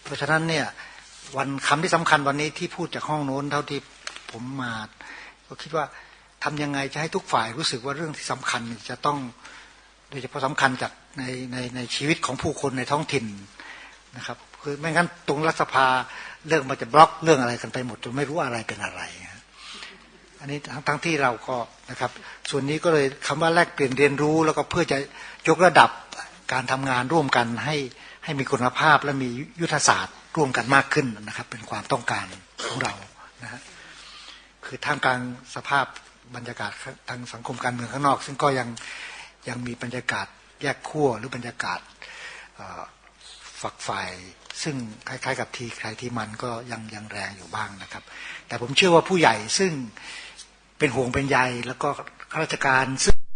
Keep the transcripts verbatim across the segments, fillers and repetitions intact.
เพราะฉะนั้นเนี่ยวันคำที่สำคัญวันนี้ที่พูดจากห้องโน้นเท่าที่ผมมาก็คิดว่าทำยังไงจะให้ทุกฝ่ายรู้สึกว่าเรื่องที่สำคัญจะต้องโดยเฉพาะสำคัญจากในในในชีวิตของผู้คนในท้องถิ่นนะครับคือไม่งั้นตรงรัฐสภาเรื่องมันจะบล็อกเรื่องอะไรกันไปหมดจนไม่รู้อะไรเป็นอะไรอันนี้ทั้งทั้งที่เราก็นะครับส่วนนี้ก็เลยคำว่าแลกเปลี่ยนเรียนรู้แล้วก็เพื่อจะยกระดับการทำงานร่วมกันให้ให้มีคุณภาพและมียุทธศาสตร์ร่วมกันมากขึ้นนะครับเป็นความต้องการของเรานะฮะคือท่ามกลางสภาพบรรยากาศทางสังคมการเมืองข้างนอกซึ่งก็ยังยังมีบรรยากาศแยกขั้วหรือบรรยากาศฝักฝ่ายซึ่งคล้ายๆกับทีใครที่มันก็ยังยังแรงอยู่บ้างนะครับแต่ผมเชื่อว่าผู้ใหญ่ซึ่งเป็นห่วงเป็นใยแล้วก็ข้าราชการซึ่ง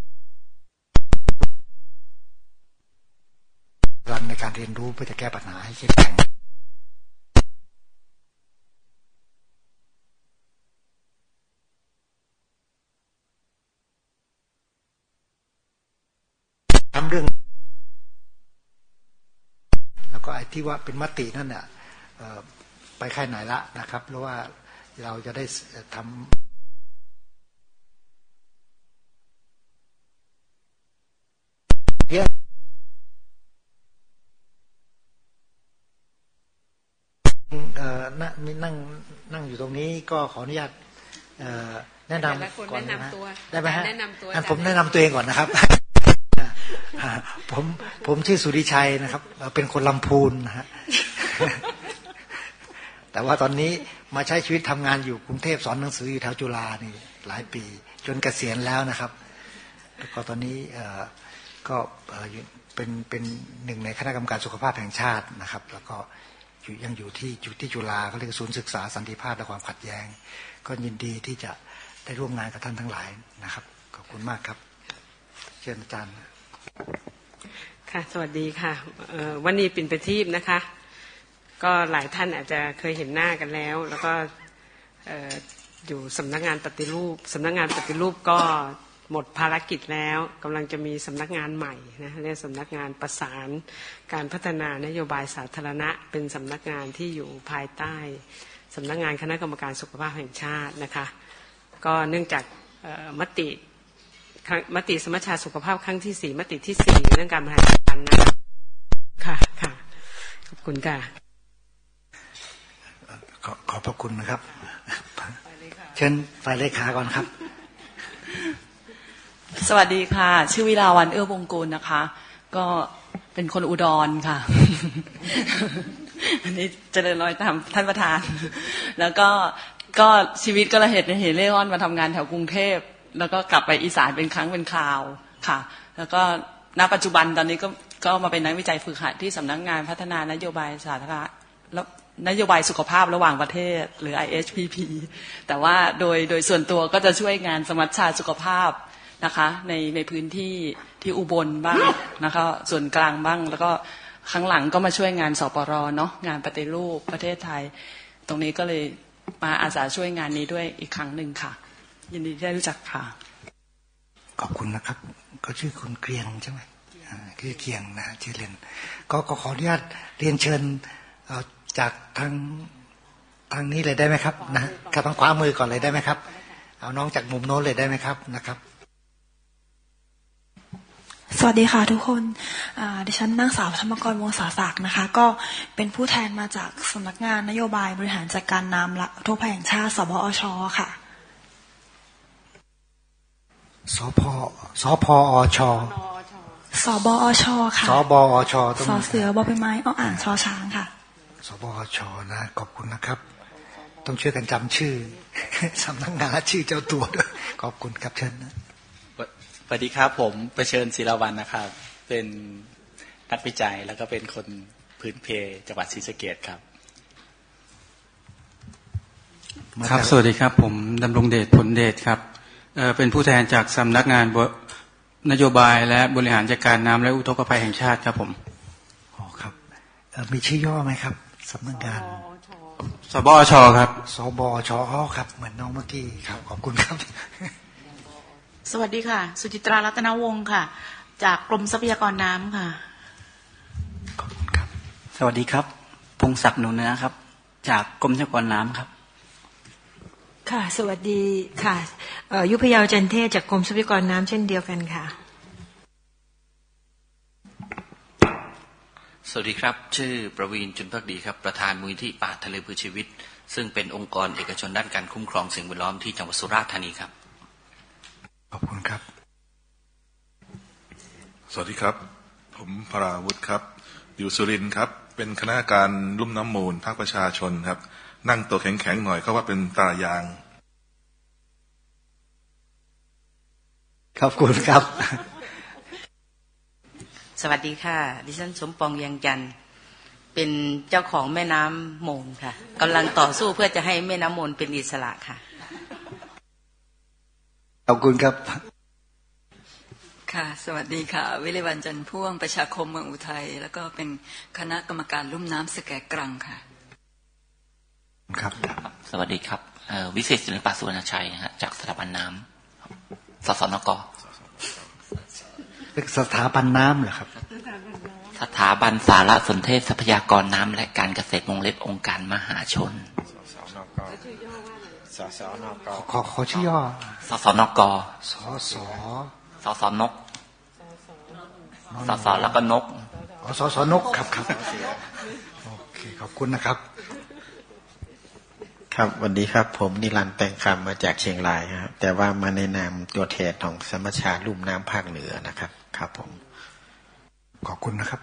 รันในการเรียนรู้เพื่อจะแก้ปัญหาให้เข้มแข็งทำเรื่องแล้วก็ไอ้ที่ว่าเป็นมตินั่นเนี่ยไปแค่ไหนละนะครับเพราะว่าเราจะได้ทำเยอะเอ่อนั่งนั่งอยู่ตรงนี้ก็ขออนุญาตแนะนำก่อนนะได้ไหมฮะอันผมแนะนำตัวเองก่อนนะครับผมผมชื่อสุริชัยนะครับเป็นคนลำพูนนะฮะแต่ว่าตอนนี้มาใช้ชีวิตทำงานอยู่กรุงเทพสอนหนังสืออยู่แถวจุฬานี่หลายปีจนเกษียณแล้วนะครับแล้วก็ตอนนี้ก็เป็นเป็นหนึ่งในคณะกรรมการสุขภาพแห่งชาตินะครับแล้วก็ยังอยู่ที่อยู่ที่จุฬาเขาเรียกศูนย์ศึกษาสันติภาพและความขัดแย้งก็ยินดีที่จะได้ร่วมงานกับท่านทั้งหลายนะครับขอบคุณมากครับเชิญอาจารย์ค่ะสวัสดีค่ะวันนี้ปิ่นประทีปนะคะก็หลายท่านอาจจะเคยเห็นหน้ากันแล้วแล้วก็อยู่สำนักงานปฏิรูปสำนักงานปฏิรูปก็หมดภารกิจแล้วกำลังจะมีสำนักงานใหม่นะเรียกสำนักงานประสานการพัฒนานโยบายสาธารณะเป็นสำนักงานที่อยู่ภายใต้สำนักงานคณะกรรมการสุขภาพแห่งชาตินะคะก็เนื่องจากมติมติสมัชชาสุขภาพครั้งที่สี่มติที่สี่เรื่องการบริหารจัดการน้ำค่ะค่ะขอบคุณค่ะขอขอบพระคุณนะครับเชิญฝ่ายเลขาก่อนครับสวัสดีค่ะชื่อวิลาวันเอื้อวงกูลนะคะก็เป็นคนอุดรค่ะอันนี้เจริญรอยตามท่านประธานแล้วก็ก็ชีวิตก็ละเหตุเหตุเล่ร่อนมาทำงานแถวกรุงเทพแล้วก็กลับไปอีสานเป็นครั้งเป็นคราวค่ะแล้วก็ณปัจจุบันตอนนี้ก็ก็มาเป็นนักวิจัยฝึกหัดที่สำนักงานพัฒนานโยบายสาธารณะแล้วนโยบายสุขภาพระหว่างประเทศหรือ ไอ เอช พี พี แต่ว่าโดยโดยส่วนตัวก็จะช่วยงานสมัชชาสุขภาพนะคะในในพื้นที่ที่อุบลบ้างนะคะส่วนกลางบ้างแล้วก็ครั้งหลังก็มาช่วยงานสปร.เนาะงานปฏิรูปประเทศไทยตรงนี้ก็เลยมาอาสาช่วยงานนี้ด้วยอีกครั้งหนึ่งค่ะยินดีที่ได้รู้จักค่ะขอบคุณนะครับเขาชื่อคุณเกรียงใช่ไหมคือเกรียงนะชื่อเล่นก็ขออนุญาตเรียนเชิญจากทางทางนี้เลยได้ไหมครับนะกับทางขวามือก่อนเลยได้ไหมครับเอาน้องจากมุมโน้นเลยได้ไหมครับนะครับสวัสดีค่ะทุกคนดิฉันนางสาวธรรมกรวงศาศักดิ์นะคะก็เป็นผู้แทนมาจากสำนักงานนโยบายบริหารจัดการน้ำและอุทกภัยแห่งชาติสบอชค่ะสพสพอชสบอชค่ะสบอชสเสือบอใบไม้อ้ออ่างชอช้างค่ะสบอชนะขอบคุณนะครับต้องช่วยกันจำชื่อสำนักงานชื่อเจ้าตัวด้วยขอบคุณครับเชิญนะสวัสดีครับผมประเชิญศิลาวันนะครับเป็นนักวิจัยแล้วก็เป็นคนพื้นเพจังหวัดศรีสะเกษครับครับสวัสดีครับผมดำรงเดชผลเดชครับเอ่อเป็นผู้แทนจากสำนักงานนโยบายและบริหารจัดการน้ำและอุทกภัยแห่งชาติครับผมอ๋อครับมีชื่อย่อไหมครับสำนักงานสบอชครับสบอชอ๋อครับเหมือนน้องเมื่อกี้ครับขอบคุณครับสวัสดีค่ะสุจิตรารัตนวงศ์ค่ะจากกรมทรัพยากรน้ำค่ะขอบคุณครับสวัสดีครับพงศักดิ์หนูเนื้อครับจากกรมทรัพยากรน้ำครับค่ะสวัสดีค่ะยุพยาวจันเทศจากกรมทรัพยากรน้ำเช่นเดียวกันค่ะสวัสดีครับชื่อประวีณจุนภักดีครับประธานมูลนิธิป่าทะเลเพื่อชีวิตซึ่งเป็นองค์กรเอกชนด้านการคุ้มครองสิ่งแวดล้อมที่จังหวัดสุราษฎร์ธานีครับขอบคุณครับสวัสดีครับผมพราวุฒิครับอยู่สุรินทร์ครับเป็นคณะการลุ่มน้ำมูลภาคประชาชนครับนั่งตัวแข็งๆหน่อยเขาว่าเป็นตายางขอบคุณครับสวัสดีค่ะดิฉันสมปองยังจันทร์เป็นเจ้าของแม่น้ำโมนค่ะกำลังต่อสู้เพื่อจะให้แม่น้ำโมนเป็นอิสระค่ะขอบคุณครับค่ะสวัสดีค่ะวิริวัลย์จันทร์พ่วงประชาคมเมืองอุทัยแล้วก็เป็นคณะกรรมการลุ่มน้ำสแกกรังค่ะครับสวัสดีครับวิเศษศิลปะสุวรรณชัยฮะจากสถาบันน้ำสสนกสถาบันน้ำเหรอครับสถาบันสารสนเทศทรัพยากรน้ำและการเกษตรวงเล็บองค์การมหาชนขอขอชื่อย่อสสนกสสสสนกสสแล้วก็นกอ๋อสสนกครับครับโอเคขอบคุณนะครับครับสวัสดีครับผมนิรันดร์แตงคำมาจากเชียงรายครับแต่ว่ามาในนามตัวแทนของสมัชชาลุ่มน้ำภาคเหนือนะครับครับผมขอบคุณนะครับ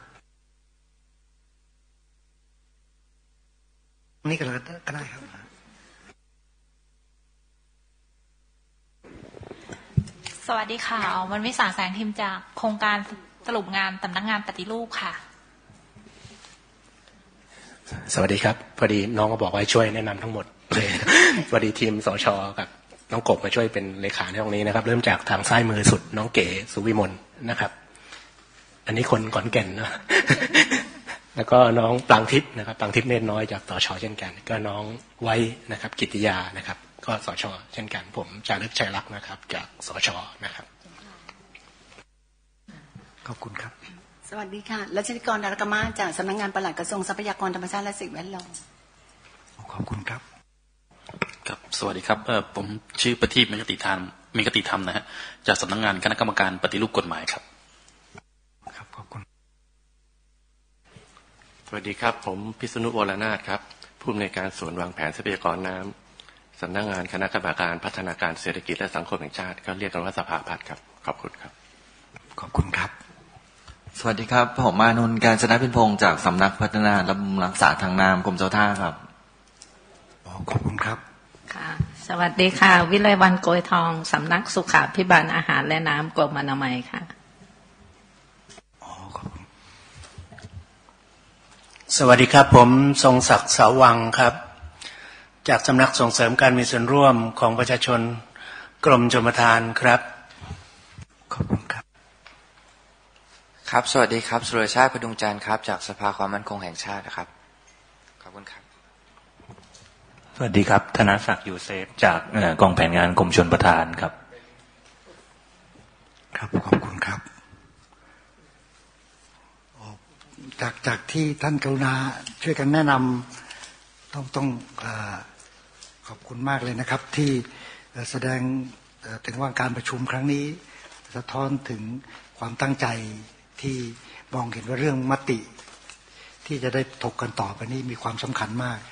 นี่ก็ได้ครับสวัสดีค่ะวันวิสาแสงทิมจากโครงการสรุปงานสำนักงานปฏิรูปค่ะสวัสดีครับพอดีน้องก็บอกว่าช่วยแนะนำทั้งหมดเลยพอดีทีมสช.กับน้องกบมาช่วยเป็นเลขาในตรงนี้นะครับเริ่มจากทางซ้ายมือสุดน้องเก๋สุวิมลนะครับอันนี้คนขอนแก่นนะแล้วก็น้องปรางทิพย์นะครับปรางทิพย์เนตรน้อยจากสช.เช่นกันก็น้องไว้นะครับกิติยานะครับก็สช.เช่นกันผมจารึกชัยรักษ์นะครับจากสช.นะครับขอบคุณครับสวัสดีค่ะรัชนิกรดารกมาจากสำนักงานปลัดกระทรวงทรัพยากรธรรมชาติและสิ่งแวดล้อมขอบคุณครับครับสวัสดีครับเออผมชื่อประทีปมีกติธรรมมีกติธรรมนะฮะจากสำนักงานคณะกรรมการปฏิรูปกฎหมายครับครับขอบคุณสวัสดีครับผมพิษณุวรนาถครับผู้อำนวยการส่วนวางแผนทรัพยากรน้ำสำนักงานคณะกรรมการพัฒนาการเศรษฐกิจและสังคมแห่งชาติก็เรียกกันว่าสภาพัฒน์ครับขอบคุณครับขอบคุณครับสวัสดีครับผมมานุนการชนะพินพงศ์จากสำนักพัฒนาและบำรุงรักษาทางน้ำกรมเจ้าท่าครับขอบคุณครับค่ะสวัสดีค่ะวิไลวรรณโกยทองสำนักสุขาภิบาลอาหารและน้ำกรมอนามัยค่ะสวัสดีครับผมทรงศักดิ์เสาวังครับจากสำนักส่งเสริมการมีส่วนร่วมของประชาชนกรมชลประทานครับขอบคุณครับครับสวัสดีครับสุรชาติพดุงจันทร์ครับจากสภาความมั่นคงแห่งชาตินะครับขอบคุณครับสวัสดีครับธนศักดิ์ยูเซฟจากกองแผนงานกรมชลประทานครับครับขอบคุณครับจากจากที่ท่านกรุณาช่วยกันแนะนำต้องต้องขอบคุณมากเลยนะครับที่แสดงถึงว่าการประชุมครั้งนี้สะท้อนถึงความตั้งใจที่มองเห็นว่าเรื่องมติที่จะได้ถกกันต่อไปนี้มีความสำคัญมาก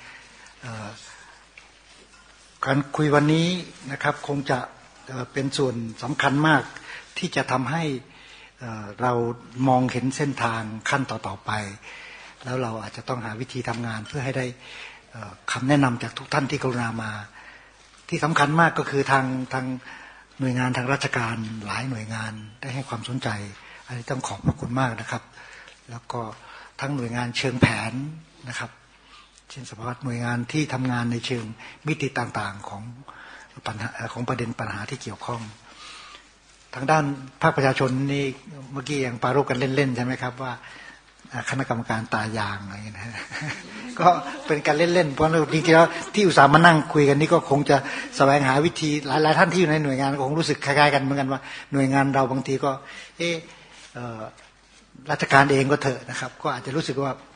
การคุยวันนี้นะครับคงจะเป็นส่วนสำคัญมากที่จะทำให้เรามองเห็นเส้นทางขั้นต่อๆไปแล้วเราอาจจะต้องหาวิธีทำงานเพื่อให้ได้คำแนะนำจากทุกท่านที่กรุณามาที่สำคัญมากก็คือทางทางหน่วยงานทางราชการหลายหน่วยงานได้ให้ความสนใจอันนี้ต้องขอบพระคุณมากนะครับแล้วก็ทั้งหน่วยงานเชิงแผนนะครับเช่นสภาหน่วยงานที่ทำงานในเชิงมิติต่างๆของปัญหาของประเด็นปัญหาที่เกี่ยวข้องทางด้านภาคประชาชนนี่เมื่อกี้ยังปรารภกันเล่นๆใช่ไหมครับว่าคณะกรรมการตายางอะไรนะฮะก็เป็นการเล่นๆเพราะจริงๆแล้วที่อุตส่าห์มานั่งคุยกันนี่ก็คงจะแสวงหาวิธีหลายๆท่านที่อยู่ในหน่วยงานก็คงรู้สึกคล้ายๆกันเหมือนกันว่าหน่วยงานเราบางทีก็เออราชการเองก็เถอะนะครับก็อาจจะรู้สึกว่า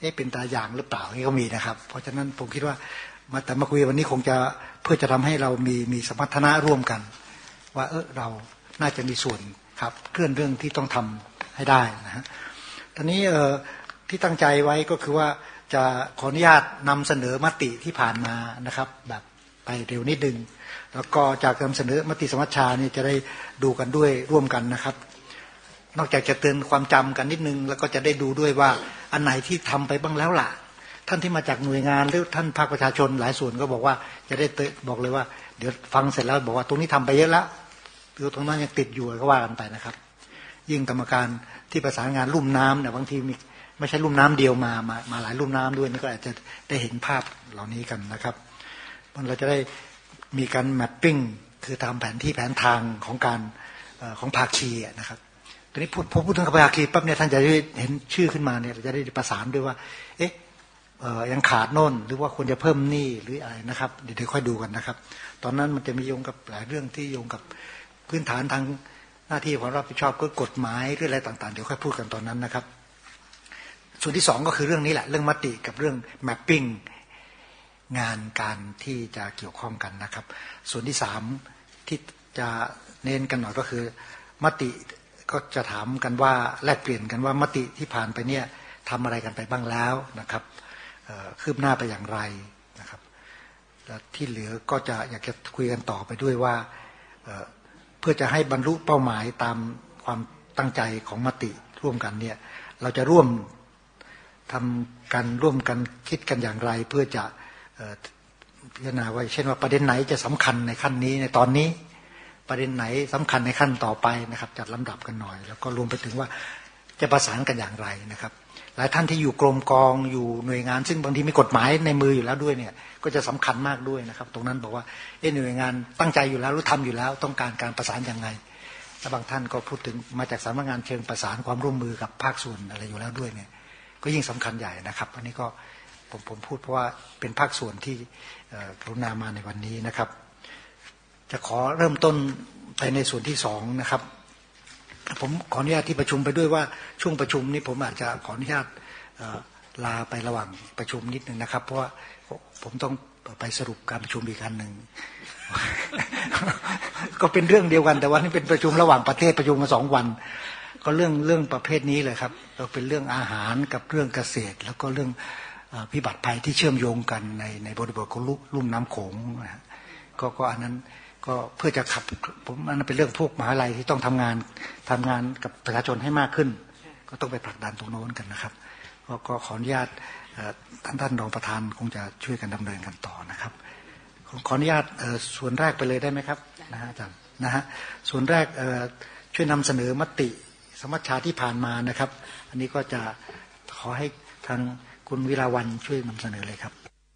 เอ๊ะเป็นตาอย่างหรือเปล่านี่ก็มีนะครับเพราะฉะนั้นผมคิดว่ามาแต่มาคุยวันนี้คงจะเพื่อจะทำให้เรามีมีสมรรถนะร่วมกันว่าเออเราน่าจะมีส่วนครับเคลื่อนเรื่องที่ต้องทำให้ได้นะฮะตอนนี้เอ่อที่ตั้งใจไว้ก็คือว่าจะขออนุญาตนำเสนอมติที่ผ่านมานะครับแบบไปเร็วนิดนึงแล้วก็จากนำเสนอมติสมัชชานี่จะได้ดูกันด้วยร่วมกันนะครับนอกจากจะเตือนความจำกันนิดนึงแล้วก็จะได้ดูด้วยว่าอันไหนที่ทำไปบ้างแล้วล่ะท่านที่มาจากหน่วยงานหรือท่านภาคประชาชนหลายส่วนก็บอกว่าจะได้บอกเลยว่าเดี๋ยวฟังเสร็จแล้วบอกว่าตรงนี้ทำไปเยอะแล้วหรือตรงนั้นยังติดอยู่ก็ว่ากันไปนะครับยิ่งกรรมการที่ประสานงานลุ่มน้ำเนี่ยบางทีมีไม่ใช่ลุ่มน้ำเดียวมามามาหลายลุ่มน้ำด้วยนี่ก็อาจจะได้เห็นภาพเหล่านี้กันนะครับมันเราจะได้มีการแมปปิ้งคือทำแผนที่แผนทางของการของภาคีนะครับตอนนี้พูดพอพูดถึงภาคีปั๊บเนี่ยท่านจะได้เห็นชื่อขึ้นมาเนี่ยจะได้ประสานด้วยว่าเอ๊ะยังขาดโน่นหรือว่าควรจะเพิ่มนี่หรืออะไรนะครับเดี๋ยวค่อยดูกันนะครับตอนนั้นมันจะมีโยงกับหลายเรื่องที่โยงกับพื้นฐานทางหน้าที่ความรับผิดชอบก็กฎหมายหรืออะไรต่างๆเดี๋ยวค่อยพูดกันตอนนั้นนะครับส่วนที่สองก็คือเรื่องนี้แหละเรื่องมติกับเรื่อง mapping งานการที่จะเกี่ยวข้องกันนะครับส่วนที่สามที่จะเน้นกันหน่อยก็คือมติก็จะถามกันว่าแลกเปลี่ยนกันว่ามติที่ผ่านไปเนี่ยทำอะไรกันไปบ้างแล้วนะครับคืบหน้าไปอย่างไรนะครับและที่เหลือก็จะอยากจะคุยกันต่อไปด้วยว่าเพื่อจะให้บรรลุเป้าหมายตามความตั้งใจของมติร่วมกันเนี่ยเราจะร่วมทำกันร่วมกันคิดกันอย่างไรเพื่อจะพิจารณาว่าเช่นว่าประเด็นไหนจะสำคัญในขั้นนี้ในตอนนี้ประเด็นไหนสำคัญในขั้นต่อไปนะครับจัดลำดับกันหน่อยแล้วก็รวมไปถึงว่าจะประสานกันอย่างไรนะครับหลายท่านที่อยู่กรมกองอยู่หน่วยงานซึ่งบางทีมีกฎหมายในมืออยู่แล้วด้วยเนี่ยก็จะสำคัญมากด้วยนะครับตรงนั้นบอกว่าเอ๊ะหน่วยงานตั้งใจอยู่แล้วรู้ทำอยู่แล้วต้องการการประสานอย่างไรและบางท่านก็พูดถึงมาจากสำนักงานเชิงประสานความร่วมมือกับภาคส่วนอะไรอยู่แล้วด้วยเนี่ยก็ยิ่งสำคัญใหญ่นะครับอันนี้ก็ผมผมพูดเพราะว่าเป็นภาคส่วนที่กรุณามาในวันนี้นะครับจะขอเริ่มต้นไปในส่วนที่สองนะครับผมขออนุญาตที่ประชุมไปด้วยว่าช่วงประชุมนี้ผมอาจจะขออนุญาตลาไประหว่างประชุมนิดนึงนะครับเพราะว่าผมต้องไปสรุปการประชุมอีกอันหนึ่ง ก็เป็นเรื่องเดียวกันแต่ว่านี่เป็นประชุมระหว่างประเทศประชุมมาสองวันก็เรื่องเรื่องประเภทนี้เลยครับก็เป็นเรื่องอาหารกับเรื่องเกษตรแล้วก็เรื่องพิบัติภัยที่เชื่อมโยงกันในในบริบทของลุ่มน้ำโขงนะก็ก็อันนั้นก็เพื่อจะขับผมอันนั้นเป็นเรื่องพวกมหาลัยที่ต้องทำงานทำงานกับประชาชนให้มากขึ้นก็ต้องไปผลักดันตรงโน้นกันนะครับก็ขออนุญาตท่านท่านรองประธานคงจะช่วยกันดำเนินกันต่อนะครับขออนุญาตส่วนแรกไปเลยได้ไหมครับนะฮะอาจารย์นะฮะส่วนแรกช่วยนำเสนอมติสมัชชาที่ผ่านมานะครับอันนี้ก็จะขอให้ทางคุณวิลาวันช่วยนำเสนอเลยครับ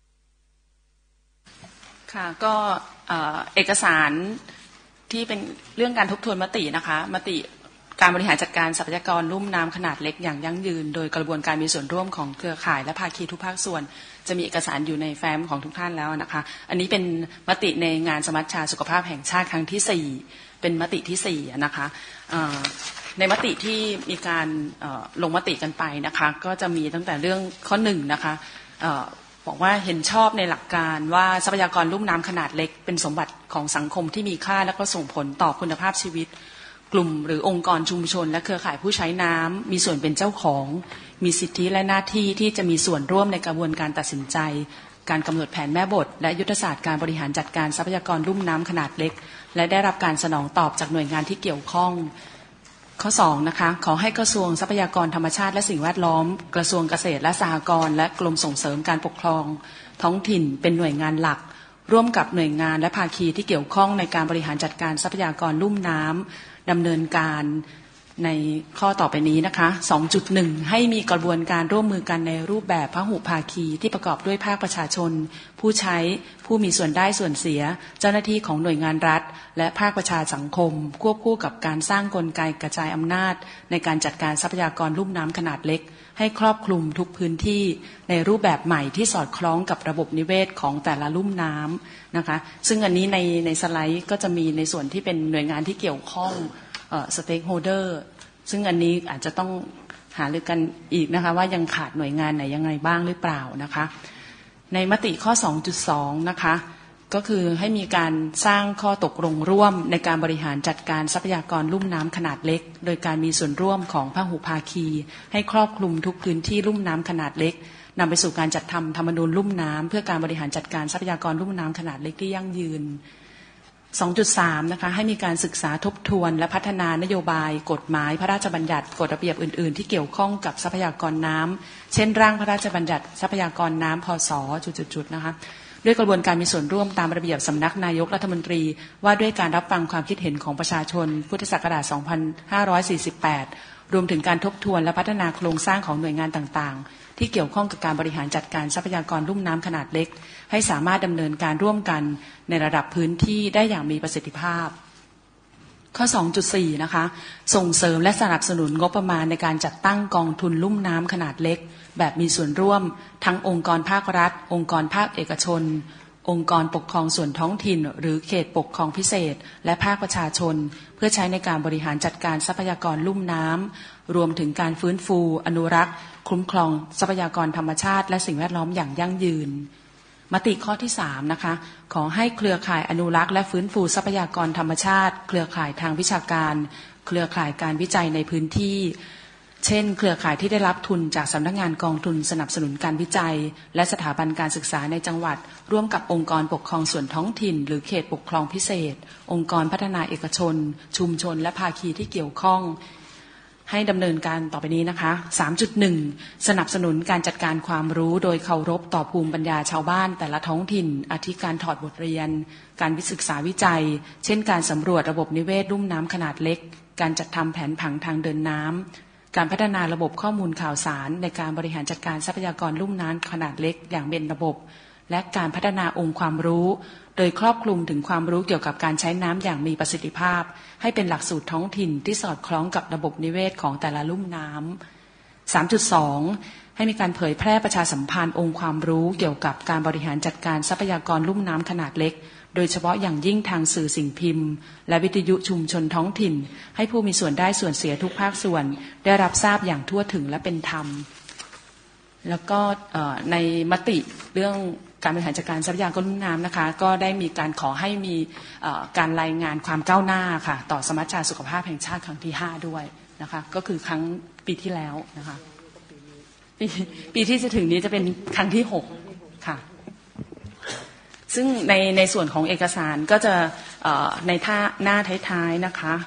ค่ะก็เอกสารที่เป็นเรื่องการทบทวนมตินะคะมติการบริหารจัดการทรัพยากรลุ่มน้ำขนาดเล็กอย่างยั่งยืนโดยกระบวนการมีส่วนร่วมของเครือข่ายและภาคีทุกภาคส่วนจะมีเอกสารอยู่ในแฟ้มของทุกท่านแล้วนะคะอันนี้เป็นมติในงานสมัชชาสุขภาพแห่งชาติครั้งที่สี่เป็นมติที่สี่นะคะในมติที่มีการลงมติกันไปนะคะก็จะมีตั้งแต่เรื่องข้อหนึ่งนะคะบอกว่าเห็นชอบในหลักการว่าทรัพยากรลุ่มน้ำขนาดเล็กเป็นสมบัติของสังคมที่มีค่าและก็ส่งผลต่อคุณภาพชีวิตกลุ่มหรือองค์กรชุมชนและเครือข่ายผู้ใช้น้ำมีส่วนเป็นเจ้าของมีสิทธิและหน้าที่ที่จะมีส่วนร่วมในกระบวนการตัดสินใจการกำหนดแผนแม่บทและยุทธศาสตร์การบริหารจัดการทรัพยากรลุ่มน้ำขนาดเล็กและได้รับการสนองตอบจากหน่วยงานที่เกี่ยวข้องข้อสองนะคะขอให้กระทรวงทรัพยากรธรรมชาติและสิ่งแวดล้อมกระทรวงเกษตรและสหกรณ์และกรมส่งเสริมการปกครองท้องถิ่นเป็นหน่วยงานหลักร่วมกับหน่วยงานและภาคีที่เกี่ยวข้องในการบริหารจัดการทรัพยากรลุ่มน้ำดำเนินการในข้อต่อไปนี้นะคะ สองจุดหนึ่ง ให้มีกระบวนการร่วมมือกันในรูปแบบพหุภาคีที่ประกอบด้วยภาคประชาชนผู้ใช้ผู้มีส่วนได้ส่วนเสียเจ้าหน้าที่ของหน่วยงานรัฐและภาคประชาสังคมควบคู่กับการสร้างกลไกกระจายอำนาจในการจัดการทรัพยากรลุ่มน้ำขนาดเล็กให้ครอบคลุมทุกพื้นที่ในรูปแบบใหม่ที่สอดคล้องกับระบบนิเวศของแต่ละลุ่มน้ำนะคะซึ่งอันนี้ในในสไลด์ก็จะมีในส่วนที่เป็นหน่วยงานที่เกี่ยวข้องเอ่อ stakeholder ซึ่งอันนี้อาจจะต้องหารือกันอีกนะคะว่ายังขาดหน่วยงานไหนยังไงบ้างหรือเปล่านะคะในมติข้อ สองจุดสอง นะคะก็คือให้มีการสร้างข้อตกลงร่วมในการบริหารจัดการทรัพยากรลุ่มน้ำขนาดเล็กโดยการมีส่วนร่วมของพหุภาคีให้ครอบคลุมทุกพื้นที่ลุ่มน้ำขนาดเล็กนำไปสู่การจัดทำธรรมนูญลุ่มน้ำเพื่อการบริหารจัดการทรัพยากรลุ่มน้ำขนาดเล็กที่ยั่งยืน สองจุดสาม นะคะให้มีการศึกษาทบทวนและพัฒนานโยบายกฎหมายพระราชบัญญัติกฎระเบียบอื่นๆที่เกี่ยวข้องกับทรัพยากรน้ำเช่นร่างพระราชบัญญัติทรัพยากรน้ำพศจุดๆๆนะคะด้วยกระบวนการมีส่วนร่วมตามระเบียบสำนักนายกรัฐมนตรีว่าด้วยการรับฟังความคิดเห็นของประชาชนพุทธศักราช สองพันห้าร้อยสี่สิบแปด รวมถึงการทบทวนและพัฒนาโครงสร้างของหน่วยงานต่างๆที่เกี่ยวข้องกับการบริหารจัดการทรัพยากรลุ่มน้ำขนาดเล็กให้สามารถดำเนินการร่วมกันในระดับพื้นที่ได้อย่างมีประสิทธิภาพข้อ สองจุดสี่ นะคะส่งเสริมและสนับสนุนงบประมาณในการจัดตั้งกองทุนลุ่มน้ำขนาดเล็กแบบมีส่วนร่วมทั้งองค์กรภาครัฐองค์กรภาคเอกชนองค์กรปกครองส่วนท้องถิ่นหรือเขตปกครองพิเศษและภาคประชาชนเพื่อใช้ในการบริหารจัดการทรัพยากรลุ่มน้ำรวมถึงการฟื้นฟูอนุรักษ์คุ้มครองทรัพยากรธรรมชาติและสิ่งแวดล้อมอย่างยั่งยืนมติข้อที่สามนะคะขอให้เครือข่ายอนุรักษ์และฟื้นฟูทรัพยากรธรรมชาติเครือข่ายทางวิชาการเครือข่ายการวิจัยในพื้นที่เช่นเครือข่ายที่ได้รับทุนจากสำนักงานกองทุนสนับสนุนการวิจัยและสถาบันการศึกษาในจังหวัดร่วมกับองค์กรปกครองส่วนท้องถิ่นหรือเขตปกครองพิเศษองค์กรพัฒนาเอกชนชุมชนและภาคีที่เกี่ยวข้องให้ดำเนินการต่อไปนี้นะคะ สามจุดหนึ่ง สนับสนุนการจัดการความรู้โดยเคารพต่อภูมิปัญญาชาวบ้านแต่ละท้องถิ่นอาทิการถอดบทเรียนการวิศึกษาวิจัยเช่นการสำรวจระบบนิเวศลุ่มน้ำขนาดเล็กการจัดทำแผนผังทางเดินน้ำการพัฒนาระบบข้อมูลข่าวสารในการบริหารจัดการทรัพยากรลุ่มน้ำขนาดเล็กอย่างเป็นระบบและการพัฒนาองค์ความรู้โดยครอบคลุมถึงความรู้เกี่ยวกับการใช้น้ำอย่างมีประสิทธิภาพให้เป็นหลักสูตรท้องถิ่นที่สอดคล้องกับระบบนิเวศของแต่ละลุ่มน้ำ สามจุดสอง ให้มีการเผยแพร่ประชาสัมพันธ์องค์ความรู้เกี่ยวกับการบริหารจัดการทรัพยากรลุ่มน้ำขนาดเล็กโดยเฉพาะอย่างยิ่งทางสื่อสิ่งพิมพ์และวิทยุชุมชนท้องถิ่นให้ผู้มีส่วนได้ส่วนเสียทุกภาคส่วนได้รับทราบอย่างทั่วถึงและเป็นธรรมแล้วก็ในมติเรื่องการบริหารจัดการทรัพยากรลุ่มน้ำนะคะก็ได้มีการขอให้มีการรายงานความก้าวหน้าค่ะต่อสมัชชาสุขภาพแห่งชาติครั้งที่ห้าด้วยนะคะก็คือครั้งปีที่แล้วนะคะปีปีที่จะถึงนี้จะเป็นครั้งที่หกค่ะซึ่งในในส่วนของเอกสารก็จะในท่าหน้าท้ายๆนะคะ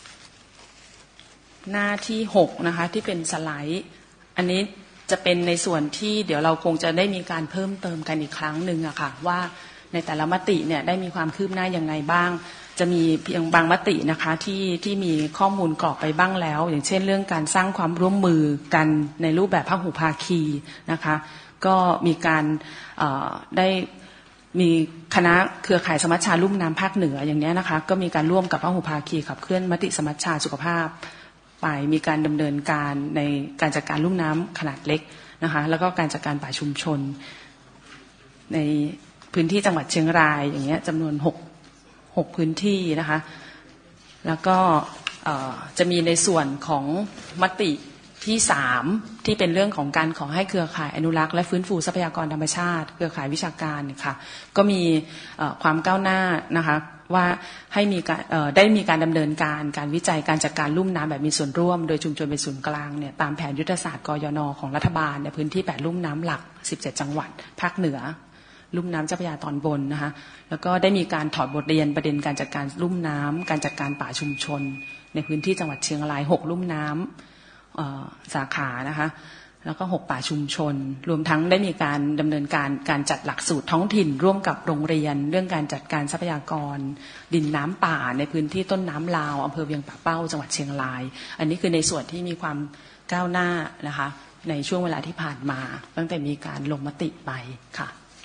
หน้าที่หกนะคะที่เป็นสไลด์อันนี้จะเป็นในส่วนที่เดี๋ยวเราคงจะได้มีการเพิ่มเติมกันอีกครั้งหนึ่งอะค่ะว่าในแต่ละมติเนี่ยได้มีความคืบหน้ายังไงบ้างจะมีเพียงบางมตินะคะที่ที่มีข้อมูลกรอกไปบ้างแล้วอย่างเช่นเรื่องการสร้างความร่วมมือกันในรูปแบบพหุภาคีนะคะก็มีการได้มีคณะเครือข่ายสมัชชาลุ่มน้ำภาคเหนืออย่างนี้นะคะก็มีการร่วมกับพหุภาคีขับเคลื่อนมติสมัชชาสุขภาพไปมีการดำเนินการในการจัดการลุ่มน้ำขนาดเล็กนะคะแล้วก็การจัดการป่าชุมชนในพื้นที่จังหวัดเชียงรายอย่างเงี้ยจำนวนหกหกพื้นที่นะคะแล้วก็จะมีในส่วนของมติที่สามที่เป็นเรื่องของการขอให้เครือข่ายอนุรักษ์และฟื้นฟูทรัพยากรธรรมชาติเครือข่ายวิชาการค่ะก็มีความก้าวหน้านะคะว่าให้มีการได้มีการดำเนินการการวิจัยการจัดการลุ่มน้ำแบบมีส่วนร่วมโดยชุมชนเป็นศูนย์กลางเนี่ยตามแผนยุทธศาสตร์กยน.ของรัฐบาลในพื้นที่แปดลุ่มน้ำหลักสิบเจ็ดจังหวัดภาคเหนือลุ่มน้ำเจ้าพระยาตอนบนนะคะแล้วก็ได้มีการถอดบทเรียนประเด็นการจัดการลุ่มน้ำการจัดการป่าชุมชนในพื้นที่จังหวัดเชียงรายหกลุ่มน้ำสาขานะคะแล้วก็หกป่าชุมชนรวมทั้งได้มีการดำเนินการการจัดหลักสูตรท้องถิ่นร่วมกับโรงเรียนเรื่องการจัดการทรัพยากรดินน้ำป่าในพื้นที่ต้นน้ำลาวอำเภอเวียงป่าเป้าจังหวัดเชียงรายอันนี้คือในส่วนที่มีความก้าวหน้านะคะในช่วงเวลาที่ผ่านมาตั้งแต่มีการลงมติไปค่ะ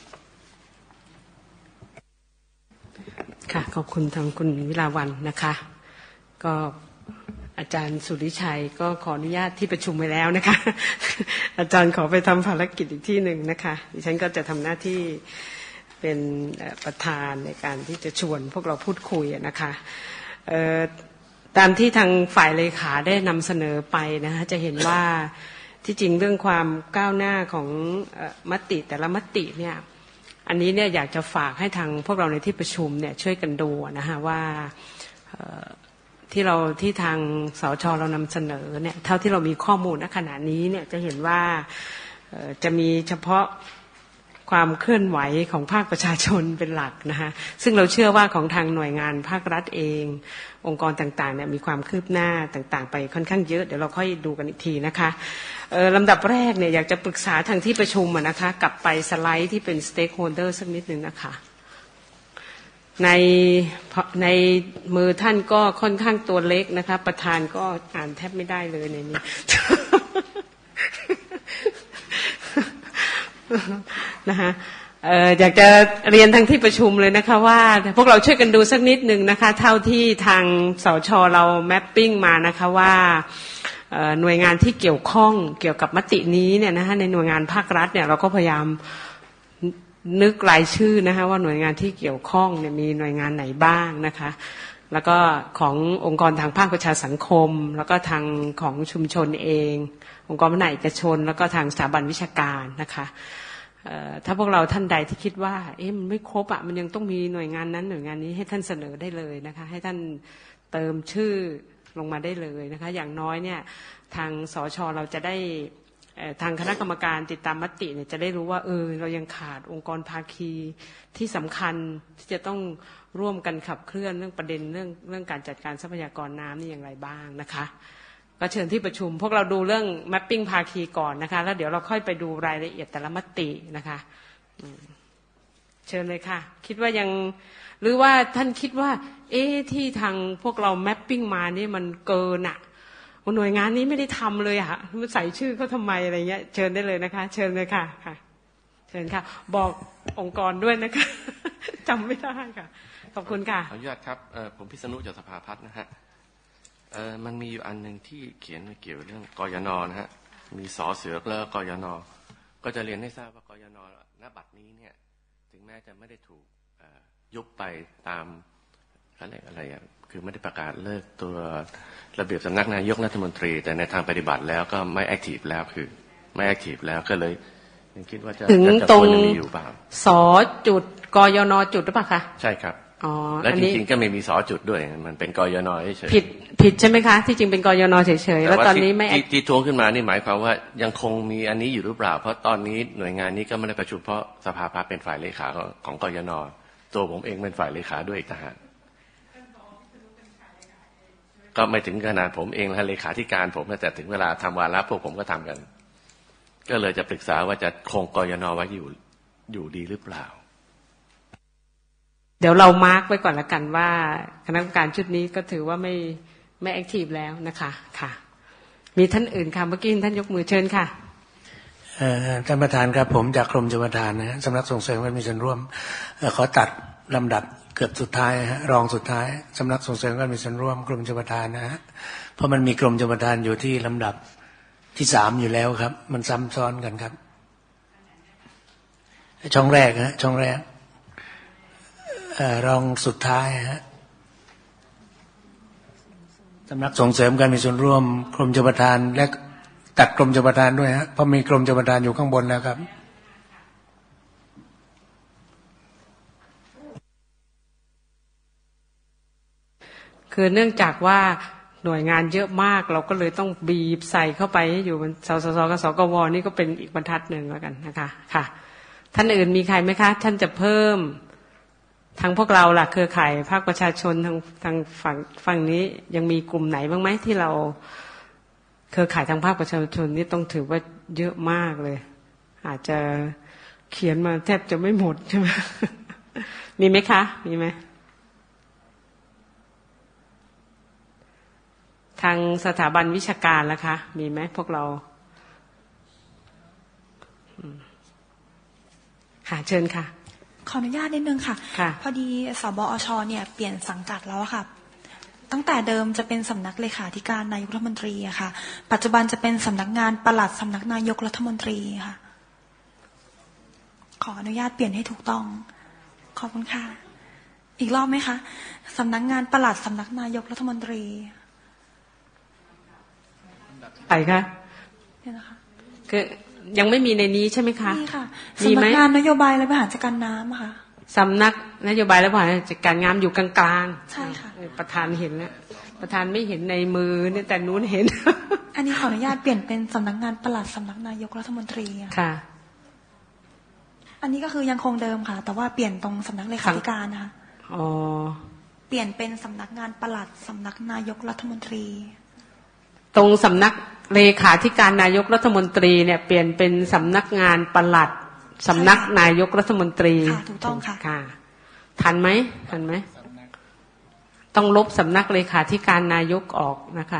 ค่ะขอบคุณทางคุณวิลาวันนะคะก็อาจารย์สุริชัยก็ขออนุญาตที่ประชุมไปแล้วนะคะอาจารย์ขอไปทำภารกิจอีกที่หนึ่งนะคะดิฉันก็จะทำหน้าที่เป็นประธานในการที่จะชวนพวกเราพูดคุยนะคะตามที่ทางฝ่ายเลขาได้นำเสนอไปนะคะจะเห็นว่าที่จริงเรื่องความก้าวหน้าของมติแต่ละมติเนี่ยอันนี้เนี่ยอยากจะฝากให้ทางพวกเราในที่ประชุมเนี่ยช่วยกันดูนะคะว่าที่เราที่ทางสชเรานำเสนอเนี่ยเท่าที่เรามีข้อมูลณขณะนี้เนี่ยจะเห็นว่าจะมีเฉพาะความเคลื่อนไหวของภาคประชาชนเป็นหลักนะคะซึ่งเราเชื่อว่าของทางหน่วยงานภาครัฐเององค์กรต่างๆเนี่ยมีความคืบหน้าต่างๆไปค่อนข้างเยอะเดี๋ยวเราค่อยดูกันอีกทีนะคะลำดับแรกเนี่ยอยากจะปรึกษาทางที่ประชุมนะคะกลับไปสไลด์ที่เป็น stakeholder สักนิดหนึ่งนะคะในในมือท่านก็ค่อนข้างตัวเล็กนะคะประธานก็อ่านแทบไม่ได้เลยในนี้ นะคะอยากจะเรียนทางที่ประชุมเลยนะคะว่าพวกเราช่วยกันดูสักนิดหนึ่งนะคะเท่าที่ทางสชเราแมปปิ้งมานะคะว่าหน่วยงานที่เกี่ยวข้องเกี่ยวกับมตินี้เนี่ยนะคะในหน่วยงานภาครัฐเนี่ยเราก็พยายามนึกรายชื่อนะคะว่าหน่วยงานที่เกี่ยวข้องเนี่ยมีหน่วยงานไหนบ้างนะคะแล้วก็ขององค์กรทางภาคประชาสังคมแล้วก็ทางของชุมชนเององค์กรภาคเอกชนแล้วก็ทางสถาบันวิชาการนะคะถ้าพวกเราท่านใดที่คิดว่าเอ๊ะมันไม่ครบอ่ะมันยังต้องมีหน่วยงานนั้นหน่วยงานนี้ให้ท่านเสนอได้เลยนะคะให้ท่านเติมชื่อลงมาได้เลยนะคะอย่างน้อยเนี่ยทางสชเราจะได้ทางคณะกรรมการติดตามมติเนี่ยจะได้รู้ว่าเออเรายังขาดองค์กรภาคีที่สำคัญที่จะต้องร่วมกันขับเคลื่อนเรื่องประเด็นเรื่องเรื่องการจัดการทรัพยากรน้ำนี่อย่างไรบ้างนะคะก็เชิญที่ประชุมพวกเราดูเรื่อง mapping ภาคีก่อนนะคะแล้วเดี๋ยวเราค่อยไปดูรายละเอียดแต่ละมตินะคะเชิญเลยค่ะคิดว่ายังหรือว่าท่านคิดว่าเอ๊ะที่ทางพวกเรา mapping มานี่มันเกินอะหน่วยงานนี้ไม่ได้ทำเลยอะมันใส่ชื่อเขาทำไมอะไรเงี้ยเชิญได้เลยนะคะเชิญเลยค่ะค่ะเชิญค่ะบอกองค์กรด้วยนะคะจำไม่ได้ค่ะขอบคุณค่ะขออนุญาตครับผมพิษณุจากสภาพัฒน์นะฮะมันมีอยู่อันหนึ่งที่เขียนเกี่ยวเรื่องกยนนะฮะมีสอเสือแล้วกยนก็จะเรียนให้ทราบว่ากยนณบัดนี้เนี่ยถึงแม้จะไม่ได้ถูกยุบไปตามอะไรอะไรอ่ะคือไม่ได้ประกาศเลิกตัวระเบียบสำนักนายกรัฐมนตรีแต่ในทางปฏิบัติแล้วก็ไม่แอคทีฟแล้วคือไม่แอคทีฟแล้วก็เลยยังคิดว่าจะถึงตรงสอจุดกยนจุดหรือเปล่าคะใช่ครับอ๋อและจริงๆก็ไม่มีสอจุดด้วยมันเป็นกยนเฉยผิดผิดใช่ไหมคะที่จริงเป็นกยนเฉยๆแล้วตอนนี้ไม่ที่ทวงขึ้นมานี่หมายความว่ายังคงมีอันนี้อยู่หรือเปล่าเพราะตอนนี้หน่วยงานนี้ก็ไม่ได้ประชุมเพราะสภาพัฒน์เป็นฝ่ายเลขาของกยนตัวผมเองเป็นฝ่ายเลขาด้วยอีกต่างหากก็ไม่ถึงขนาดผมเองและเลขาธิการผมแต่ถึงเวลาทำวาระพวกผมก็ทำกันก็เลยจะปรึกษาว่าจะคงกยนไว้อยู่อยู่ดีหรือเปล่าเดี๋ยวเรามาร์กไว้ก่อนละกันว่าคณะกรรมการชุดนี้ก็ถือว่าไม่ไม่แอคทีฟแล้วนะคะค่ะมีท่านอื่นค่ะเมื่อกี้ท่านยกมือเชิญค่ะท่านประธานครับผมจากกรมชลประทานนะสำนักส่งเสริมการมีส่วนร่วมขอตัดลำดับเกือบสุดท้ายฮะรองสุดท้ายสำนักส่งเสริมการมีส่วนร่วมกรมชลประทานนะฮะเพราะมันมีกรมชลประทานอยู่ที่ลำดับที่สามอยู่แล้วครับมันซ้ำซ้อนกันครับช่องแรกฮะช่องแรกรองสุดท้ายฮะสำนักส่งเสริมการมีส่วนร่วมกรมชลประทานและตัดกรมชลประทานด้วยฮะเพราะมีกรมชลประทานอยู่ข้างบนแล้วครับคือเนื่องจากว่าหน่วยงานเยอะมากเราก็เลยต้องบีบใส่เข้าไปให้อยู่มันสสสกับสกวนี่ก็เป็นอีกบรรทัดหนึ่งแล้วกันนะคะค่ะท่านอื่นมีใครไหมคะท่านจะเพิ่มทางพวกเราล่ะเครือข่ายภาคประชาชนทางทางฝั่งฝั่งนี้ยังมีกลุ่มไหนบ้างไหมที่เราเครือข่ายทางภาคประชาชนนี่ต้องถือว่าเยอะมากเลยอาจจะเขียนมาแทบจะไม่หมดใช่ไหม มีไหมคะมีไหมทางสถาบันวิชาการล่ะคะมีไหมพวกเราค่ะเชิญค่ะขออนุญาตนิดนึงค่ะพอดีสบอชเนี่ยเปลี่ยนสังกัดแล้วค่ะตั้งแต่เดิมจะเป็นสำนักเลขาธิการนายกรัฐมนตรีอะค่ะปัจจุบันจะเป็นสำนักงานปลัดสำนักนายกรัฐมนตรีค่ะขออนุญาตเปลี่ยนให้ถูกต้องขอบคุณค่ะอีกรอบไหมคะสำนักงานปลัดสำนักนายกรัฐมนตรีไปคะเนี่ยนะคะคือยังไม่มีในนี้ใช่ไหมคะมีค่ะสำนักงานนโยบายและบริหารจัดการน้ำค่ะสำนักนโยบายและบริหารจัดการน้ำอยู่กลางๆใช่ค่ะประธานเห็นแล้วประธานไม่เห็นในมือเนี่ยแต่นู้นเห็นอันนี้ขออนุญาตเปลี่ยนเป็นสำนักงานปลัดสำนักนายกรัฐมนตรีค่ะอันนี้ก็คือยังคงเดิมค่ะแต่ว่าเปลี่ยนตรงสำนักเลขาธิการนะคะอ๋อเปลี่ยนเป็นสำนักงานปลัดสำนักนายกรัฐมนตรีตรงสำนักเลขาธิการนายกรัฐมนตรีเนี่ยเปลี่ยนเป็นสำนักงานปลัดสำนักนายกรัฐมนตรีค่ะถูกต้องค่ะค่ะทันไหมทันไหมต้องลบสำนักเลขาธิการนายกออกนะคะ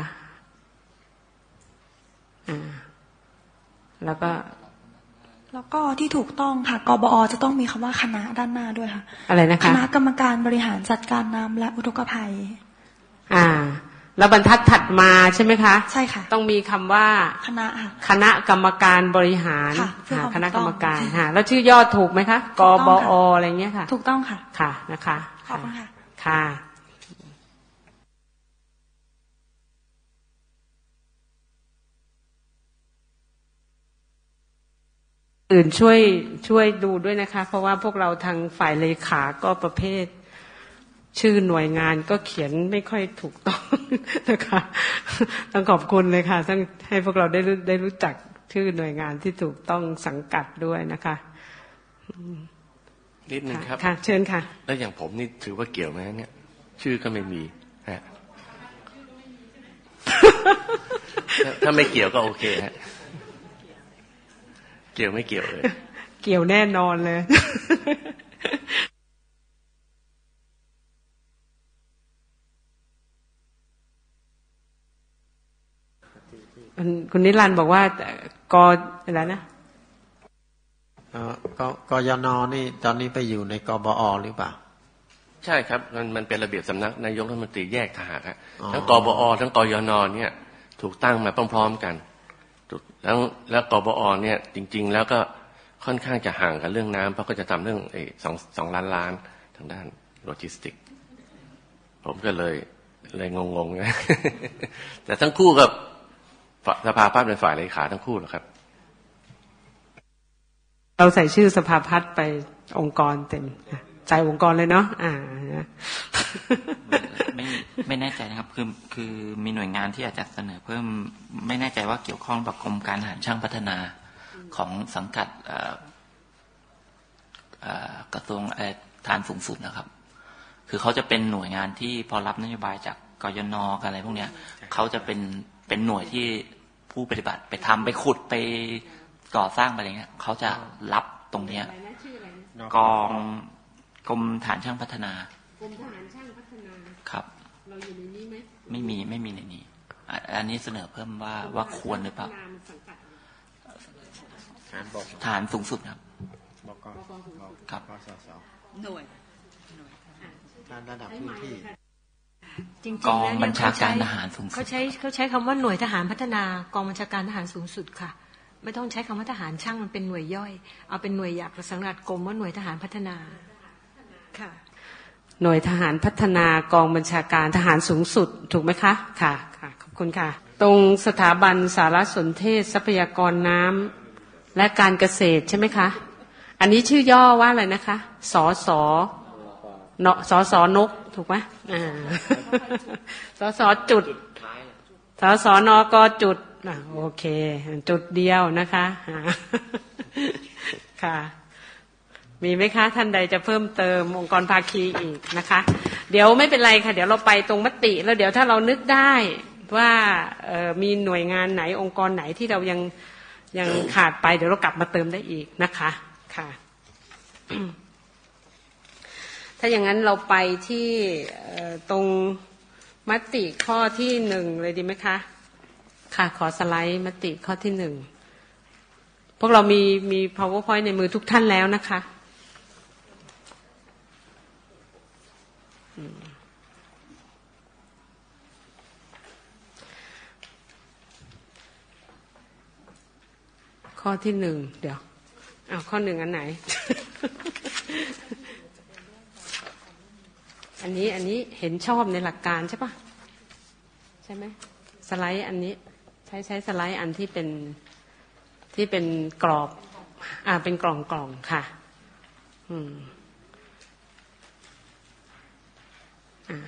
อ่าแล้วก็แล้วก็ที่ถูกต้องค่ะกบอจะต้องมีคำว่าคณะด้านหน้าด้วยค่ะอะไรนะคะคณะกรรมการบริหารจัดการน้ำและอุทกภัยอ่าแล้วบรรทัดถัดมาใช่ไหมคะใช่ค่ะต้องมีคำว่าคณะค่ะคณะกรรมการบริหารค่ะคณะกรรมการค่ะแล้วชื่อยอดถูกไหมคะกบออะไรเงี้ยค่ะถูกต้องค่ะค่ะนะคะขอบคุณค่ะค่ะอื่นช่วยช่วยดูด้วยนะคะเพราะว่าพวกเราทางฝ่ายเลขาก็ประเภทชื่อหน่วยงานก็เขียนไม่ค่อยถูกต้องนะคะต้องขอบคุณเลยค่ะทั้งให้พวกเราได้ได้รู้จักชื่อหน่วยงานที่ถูกต้องสังกัดด้วยนะคะนิดนึงครับค่ะเชิญค่ะแล้วอย่างผมนี่ถือว่าเกี่ยวไหมเนี่ยชื่อก็ไม่มีฮะถ้าไม่เกี่ยวก็โอเคฮะเกี่ยวไม่เกี่ยวเลยเกี่ยวแน่นอนเลยคุณนิรันดร์บอกว่ากออะไรนะก็กยนนี่ตอนนี้ไปอยู่ในกบอหรือเปล่าใช่ครับมันมันเป็นระเบียบสำนักนายกรัฐมนตรีแยกทหารทั้งกบอทั้งกยนเนี่ยถูกตั้งมาพร้อมๆกันแล้วแล้วกบอเนี่ยจริงๆแล้วก็ค่อนข้างจะห่างกันเรื่องน้ำเพราะก็จะทำเรื่องไอ้สองสองล้านล้านทางด้านโลจิสติกผมก็เลยเลยงงๆนะแต่ทั้งคู่กับสภาพัฒน์เป็นฝ่ายเลขาทั้งคู่หรอครับเราใส่ชื่อสภาพัฒน์ไปองค์กรเต็มใจองค์กรเลยเนาะอ่าไม่ไม่แน่ใจนะครับคือคือมีหน่วยงานที่อาจจะเสนอเพิ่มไม่แน่ใจว่าเกี่ยวข้องกับกรมการทหารช่างพัฒนาของสังกัดกระทรวงทหารสูงสุดนะครับคือเขาจะเป็นหน่วยงานที่พอรับนโยบายจากกยนกันอะไรพวกนี้เขาจะเป็นเป็นหน่วยที่ผู้ปฏิบัติไปทำไปขุดไปก่อสร้างอะไรเงี้ยเขาจะรับตรงเนี้ยกองกรมทหารช่างพัฒนากรมทหารช่างพัฒนาครับเราอยู่ในนี้ไหมไม่มีไม่มีในนี้อันนี้เสนอเพิ่มว่าว่าควรหรือเปล่าทหารสูงสุดครับครับหน่วยการระดับพื้นที่จริงๆกองบัญชาการทหารสูงสุดเขาใช้เขาใช้คำว่าหน่วยทหารพัฒนากองบัญชาการทหารสูงสุดค่ะไม่ต้องใช้คำว่าทหารช่างมันเป็นหน่วยย่อยเอาเป็นหน่วยหยักสังกัดกรมว่าหน่วยทหารพัฒนาค่ะหน่วยทหารพัฒนากองบัญชาการทหารสูงสุดถูกไหมคะค่ะค่ะขอบคุณค่ะตรงสถาบันสารสนเทศทรัพยากรน้ำและการเกษตรใช่ไหมคะอันนี้ชื่อย่อว่าอะไรนะคะสอสอเนาะสอสอนกถูกไหมอ่าสอสอจุดสอสอนกจุดอ่าโอเคจุดเดียวนะคะค่ะมีไหมคะท่านใดจะเพิ่มเติมองค์กรภาคีอีกนะคะเดี๋ยวไม่เป็นไรค่ะเดี๋ยวเราไปตรงมติแล้วเดี๋ยวถ้าเรานึกได้ว่ามีหน่วยงานไหนองค์กรไหนที่เรายังยังขาดไปเดี๋ยวเรากลับมาเติมได้อีกนะคะค่ะถ้าอย่างนั้นเราไปที่ตรงมติข้อที่หนึ่งเลยดีไหมคะค่ะขอสไลด์มติข้อที่หนึ่งพวกเรามีมี powerpoint ในมือทุกท่านแล้วนะคะข้อที่หนึ่งเดี๋ยวเอาข้อหนึ่งอันไหน อันนี้อันนี้เห็นชอบในหลักการใช่ปะใช่ไหมสไลด์อันนี้ใช้ใช้สไลด์อันที่เป็นที่เป็นกรอบอ่าเป็นกล่องกล่องค่ะอืมอ่า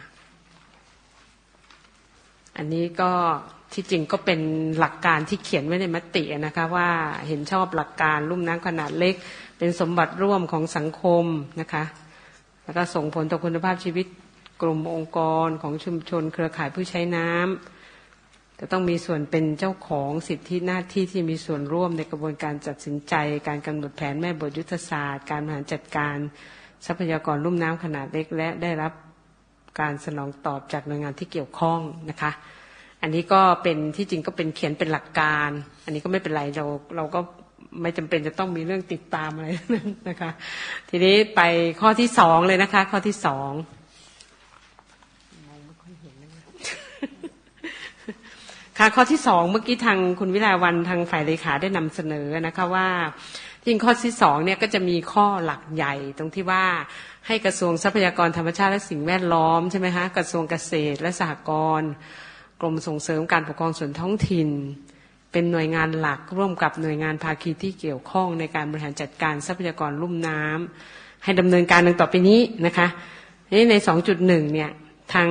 อันนี้ก็ที่จริงก็เป็นหลักการที่เขียนไว้ในมตินะคะว่าเห็นชอบหลักการลุ่มน้ำขนาดเล็กเป็นสมบัติร่วมของสังคมนะคะแล้วก็ส่งผลต่อคุณภาพชีวิตกลุ่มองค์กรของชุมชนเครือข่ายผู้ใช้น้ำจะต้องมีส่วนเป็นเจ้าของสิทธิหน้าที่ที่มีส่วนร่วมในกระบวนการตัดสินใจการกำหนดแผนแม่บทยุทธศาสตร์การบริหารจัดการทรัพยากรลุ่มน้ำขนาดเล็กและได้รับการสนองตอบจากหน่วยงานที่เกี่ยวข้องนะคะอันนี้ก็เป็นที่จริงก็เป็นเขียนเป็นหลักการอันนี้ก็ไม่เป็นไรเราเราก็ไม่จำเป็นจะต้องมีเรื่องติดตามอะไรนะคะทีนี้ไปข้อที่สองเลยนะคะข้อที่สองค่ะข้อที่สองเมื่อกี้ทางคุณวิลาวันทางฝ่ายเลขาได้นำเสนอนะคะว่าจริงข้อที่สองเนี่ยก็จะมีข้อหลักใหญ่ตรงที่ว่าให้กระทรวงทรัพยากรธรรมชาติและสิ่งแวดล้อมใช่ไหมคะกระทรวงเกษตรและสหกรณ์กรมส่งเสริมการปกครองส่วนท้องถิ่นเป็นหน่วยงานหลักร่วมกับหน่วยงานภาคีที่เกี่ยวข้องในการบริหารจัดการทรัพยากรลุ่มน้ำให้ดำเนินการดังต่อไปนี้นะคะนี่ใน สองจุดหนึ่ง เนี่ยทาง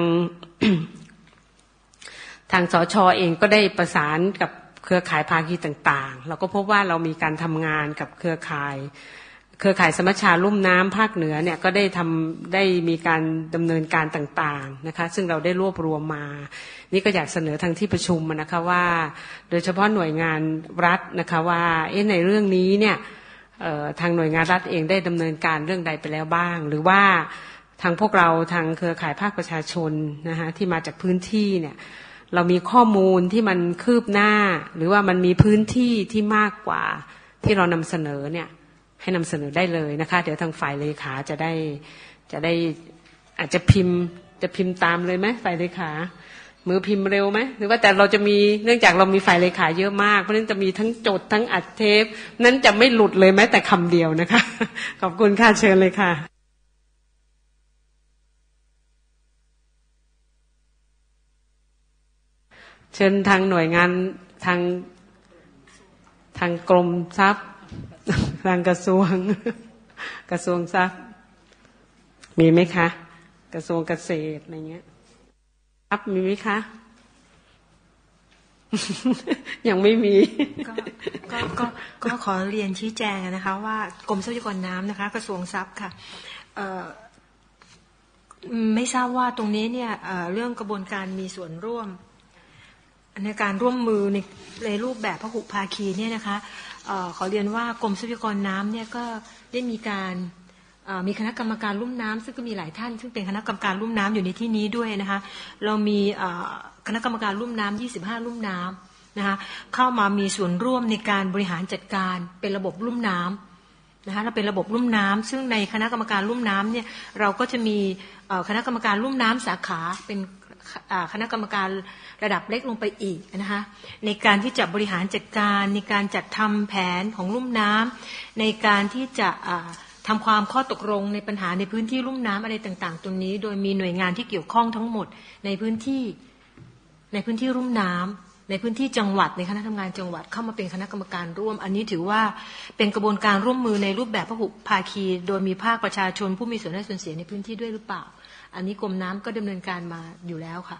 ทางสช.เองก็ได้ประสานกับเครือข่ายภาคีต่างๆเราก็พบว่าเรามีการทำงานกับเครือข่ายเครือข่ายสมัชชาลุ่มน้ำภาคเหนือเนี่ยก็ได้ทำได้มีการดำเนินการต่างๆนะคะซึ่งเราได้รวบรวมมานี่ก็อยากเสนอทางที่ประชุมนะคะว่าโดยเฉพาะหน่วยงานรัฐนะคะว่าเอ๊ะในเรื่องนี้เนี่ยทางหน่วยงานรัฐเองได้ดำเนินการเรื่องใดไปแล้วบ้างหรือว่าทางพวกเราทางเครือข่ายภาคประชาชนนะคะที่มาจากพื้นที่เนี่ยเรามีข้อมูลที่มันคืบหน้าหรือว่ามันมีพื้นที่ที่มากกว่าที่เรานำเสนอเนี่ยให้นำเสนอได้เลยนะคะเดี๋ยวทางฝ่ายเลขาจะได้จะได้อาจจะพิมพ์จะพิมพ์ตามเลยไหมฝ่ายเลขามือพิมพ์เร็วไหมหรือว่าแต่เราจะมีเนื่องจากเรามีฝ่ายเลขาเยอะมากเพราะฉะนั้นจะมีทั้งจดทั้งอัดเทปนั้นจะไม่หลุดเลยแม้แต่คำเดียวนะคะขอบคุณค่ะเชิญเลยค่ะเชิญทางหน่วยงานทางทางกรมทรัพย์ทางกระทรวงกระทรวงทรัพย์มีไหมคะกระทรวงเกษตรอะไรเงี้ยครับมีไหมคะ ยังไม่มีก็ก็ก็ก็ขอเรียนชี้แจงนะคะว่ากรมทรัพยากรน้ำนะคะกระทรวงทรัพย์ค่ะเอ่อไม่ทราบว่าตรงนี้เนี่ยเอ่อเรื่องกระบวนการมีส่วนร่วมในการร่วมมือในในรูปแบบพหุภาคีเนี่ยนะคะเอ่อขอเรียนว่ากรมทรัพยากรน้ำเนี่ยก็ได้มีการมีคณะกรรมการลุ่มน้ำซึ่งก็มีหลายท่านซึ่งเป็นคณะกรรมการลุ่มน้ำอยู่ในที่นี้ด้วยนะคะเรามีคณะกรรมการลุ่มน้ำยี่สิบห้าลุ่มน้ำนะคะเข้ามามีส่วนร่วมในการบริหารจัดการเป็นระบบลุ่มน้ำนะคะเราเป็นระบบลุ่มน้ำซึ่งในคณะกรรมการลุ่มน้ำเนี่ยเราก็จะมีคณะกรรมการลุ่มน้ำสาขาเป็นคณะกรรมการระดับเล็กลงไปอีกนะคะในการที่จะบริหารจัดการในการจัดทำแผนของลุ่มน้ำในการที่จะทำความข้อตกลงในปัญหาในพื้นที่ลุ่มน้ำอะไรต่างๆตรงนี้โดยมีหน่วยงานที่เกี่ยวข้องทั้งหมดในพื้นที่ในพื้นที่ลุ่มน้ำในพื้นที่จังหวัดในคณะทำงานจังหวัดเข้ามาเป็นคณะกรรมการร่วมอันนี้ถือว่าเป็นกระบวนการร่วมมือในรูปแบบพหุภาคีโดยมีภาคประชาชนผู้มีส่วนได้ส่วนเสียในพื้นที่ด้วยหรือเปล่าอันนี้กรมน้ำก็ดำเนินการมาอยู่แล้วค่ะ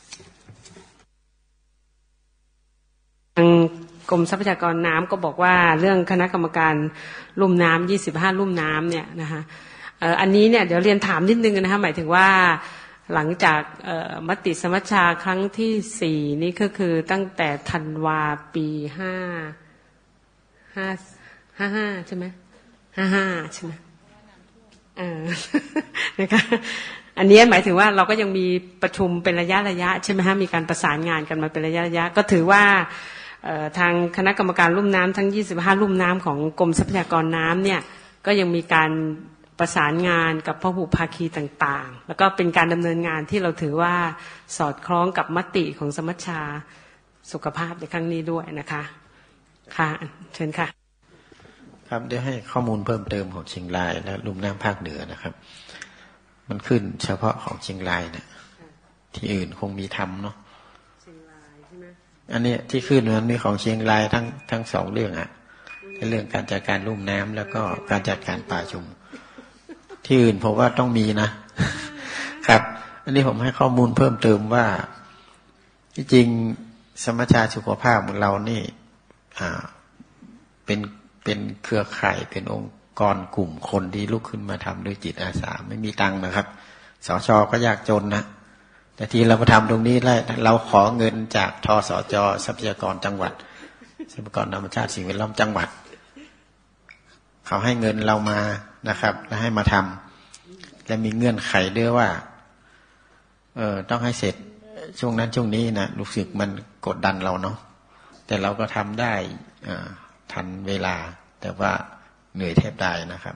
ทางกรมทรัพยากรน้ำก็บอกว่าเรื่องคณะกรรมการลุ่มน้ำยี่สิบห้าลุ่มน้ำเนี่ยนะคะอันนี้เนี่ยเดี๋ยวเรียนถามนิดนึงนะคะหมายถึงว่าหลังจากมติสมัชชาครั้งที่สี่นี่ก็คือตั้งแต่ธันวาปีห้าห้าห้าห้าใช่ไหมห้าห้าใช่ไหมเออนะคะอันนี้หมายถึงว่าเราก็ยังมีประชุมเป็นระยะระยะใช่ไหมฮะมีการประสานงานกันมาเป็นระยะระยะก็ถือว่าทางคณะกรรมการลุ่มน้ำทั้งยี่สิบห้าลุ่มน้ำของกรมทรัพยากรน้ำเนี่ยก็ยังมีการประสานงานกับพหุภาคีต่างๆแล้วก็เป็นการดำเนินงานที่เราถือว่าสอดคล้องกับมติของสมัชชาสุขภาพในครั้งนี้ด้วยนะคะค่ะเชิญค่ะครับได้ให้ข้อมูลเพิ่มเติมของเชียงรายและลุ่มน้ำภาคเหนือนะครับมันขึ้นเฉพาะของเชียงรายนะที่อื่นคงมีทำเนาะเชียงรายใช่ไหมอันนี้ที่ขึ้นมันมีของเชียงรายทั้งทั้งสองเรื่องอะเรื่องการจัดการลุ่มน้ำแล้วก็การจัดการป่าชุมที่อื่นผมว่าต้องมีนะครับอันนี้ผมให้ข้อมูลเพิ่มเติมว่าที่จริงสมัชชาสุขภาพของเรานี่อ่าเป็นเป็นเครือข่ายเป็นองค์กรกลุ่มคนที่ลุกขึ้นมาทำด้วยจิตอาสาไม่มีตังค์นะครับสช.ก็ยากจนนะแต่ที่เรามาทำตรงนี้ได้เราขอเงินจากทสจ.ทรัพยากรจังหวัดทรัพยากรธรรมชาติสิ่งแวดล้อมจังหวัดเขาให้เงินเรามานะครับและให้มาทำและมีเงื่อนไขด้วยว่าเออต้องให้เสร็จช่วงนั้นช่วงนี้นะรู้สึกมันกดดันเราเนาะแต่เราก็ทำได้อ่าทันเวลาแต่ว่าเหนื่อยแทบตายนะครับ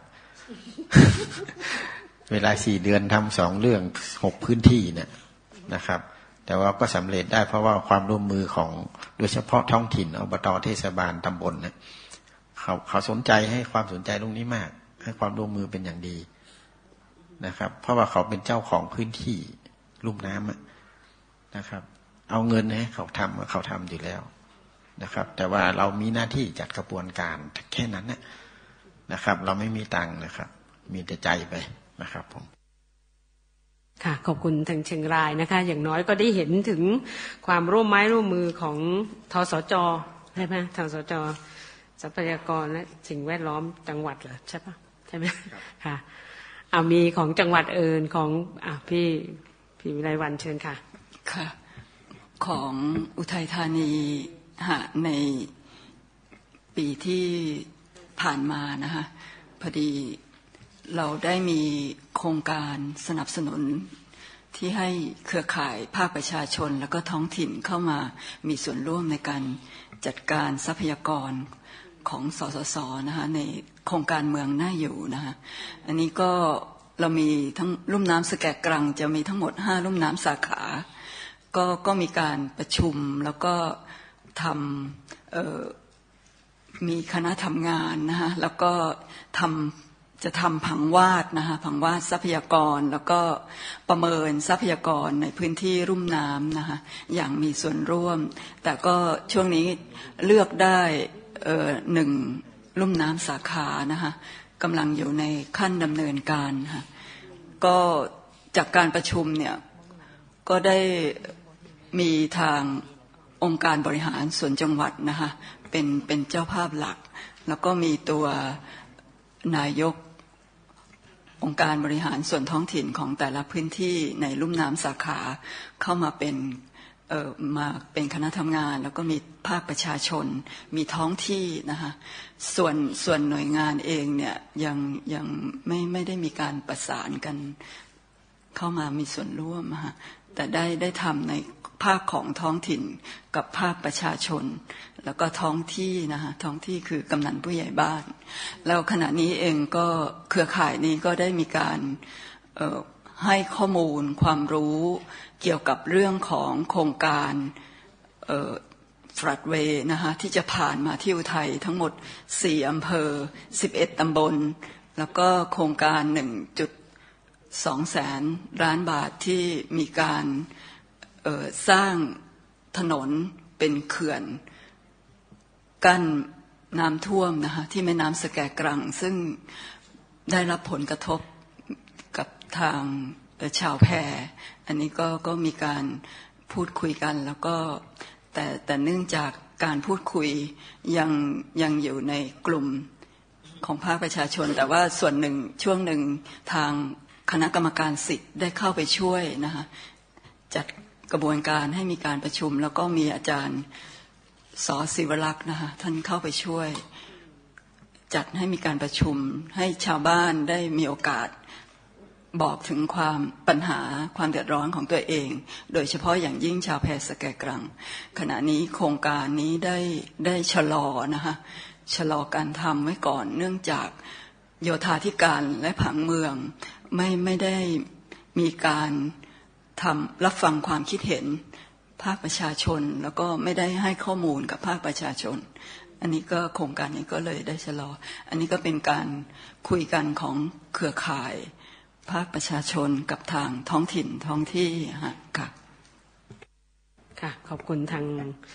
เวลาสี่เดือนทำสองเรื่องหกพื้นที่เนี่ยนะครับแต่ว่าก็สำเร็จได้เพราะว่าความร่วมมือของโดยเฉพาะท้องถิ่นอบต.เทศบาลตำบลเนี่ยเขาเขาสนใจให้ความสนใจตรงนี้มากให้ความร่วมมือเป็นอย่างดีนะครับเพราะว่าเขาเป็นเจ้าของพื้นที่ลุ่มน้ำนะครับเอาเงินให้เขาทำเขาทำอยู่แล้วนะครับแต่ว่าเรามีหน้าที่จัดกระบวนการแค่นั้นนะครับเราไม่มีตังค์นะครับมีแต่ใจไปนะครับผมค่ะขอบคุณทางเชียงรายนะคะอย่างน้อยก็ได้เห็นถึงความร่วมไม้ร่วมมือของทสจ.ใช่ไหมทสจ.ทรัพยากรและสิ่งแวดล้อมจังหวัดเหรอใช่ปะใช่ไหมค่ะเอามีของจังหวัดอื่นของอ่ะพี่พี่วิไลวรรณเชิญค่ะค่ะของอุทัยธานีฮะในปีที่ผ่านมานะคะพอดีเราได้มีโครงการสนับสนุนที่ให้เครือข่ายภาคประชาชนแล้วก็ท้องถิ่นเข้ามามีส่วนร่วมในการจัดการทรัพยากรของสสสนะคะในโครงการเมืองน่าอยู่นะคะอันนี้ก็เรามีทั้งลุ่มน้ำสแกกรังจะมีทั้งหมดห้าลุ่มน้ำสาขาก็ก็มีการประชุมแล้วก็ทำเอ่อมีคณะทำงานนะคะแล้วก็ทำจะทำผังวาดนะคะผังวาดทรัพยากรแล้วก็ประเมินทรัพยากรในพื้นที่ลุ่มน้ำนะคะอย่างมีส่วนร่วมแต่ก็ช่วงนี้เลือกได้เอ่อหนึ่งลุ่มน้ำสาขานะคะกำลังอยู่ในขั้นดำเนินการค่ะก็จากการประชุมเนี่ยก็ได้มีทางองค์การบริหารส่วนจังหวัดนะคะเป็นเป็นเจ้าภาพหลักแล้วก็มีตัวนายกองค์การบริหารส่วนท้องถิ่นของแต่ละพื้นที่ในลุ่มน้ำสาขาเข้ามาเป็นเอ่อมาเป็นคณะทำงานแล้วก็มีภาคประชาชนมีท้องที่นะคะส่วนส่วนหน่วยงานเองเนี่ยยังยังไม่ไม่ได้มีการประสานกันเข้ามามีส่วนร่วมนะคะแต่ได้ได้ทำในภาคของท้องถิ่นกับภาคประชาชนแล้วก็ท้องที่นะคะท้องที่คือกำนันผู้ใหญ่บ้านแล้วขณะนี้เองก็เครือข่ายนี้ก็ได้มีการเอ่อให้ข้อมูลความรู้เกี่ยวกับเรื่องของโครงการเอ่อฟลัดเวย์นะคะที่จะผ่านมาที่อุทัยทั้งหมดสี่อำเภอสิบเอ็ดตำบลแล้วก็โครงการ หนึ่งจุดสอง แสนล้านบาทที่มีการเอ่อสร้างถนนเป็นเขื่อนกั้นน้ำท่วมนะคะที่แม่น้ำสแกกรังซึ่งได้รับผลกระทบกับทางชาวแพอันนี้ก็ก็มีการพูดคุยกันแล้วก็แต่แต่เนื่องจากการพูดคุยยังยังอยู่ในกลุ่มของภาคประชาชนแต่ว่าส่วนหนึ่งช่วงหนึ่งทางคณะกรรมการสิทธิ์ได้เข้าไปช่วยนะคะจัดกระบวนการให้มีการประชุมแล้วก็มีอาจารย์ส.ศิวลักษณ์นะคะท่านเข้าไปช่วยจัดให้มีการประชุมให้ชาวบ้านได้มีโอกาสบอกถึงความปัญหาความเดือดร้อนของตัวเองโดยเฉพาะอย่างยิ่งชาวแพสแกกรังขณะนี้โครงการนี้ได้ได้ชะลอนะคะชะลอการทำไว้ก่อนเนื่องจากโยธาธิการและผังเมืองไม่ไม่ได้มีการทำรับฟังความคิดเห็นภาคประชาชนแล้วก็ไม่ได้ให้ข้อมูลกับภาคประชาชนอันนี้ก็โครงการนี้ก็เลยได้ชะลออันนี้ก็เป็นการคุยกันของเครือข่ายภาคประชาชนกับทางท้องถิ่นท้องที่ฮะค่ะค่ะขอบคุณทาง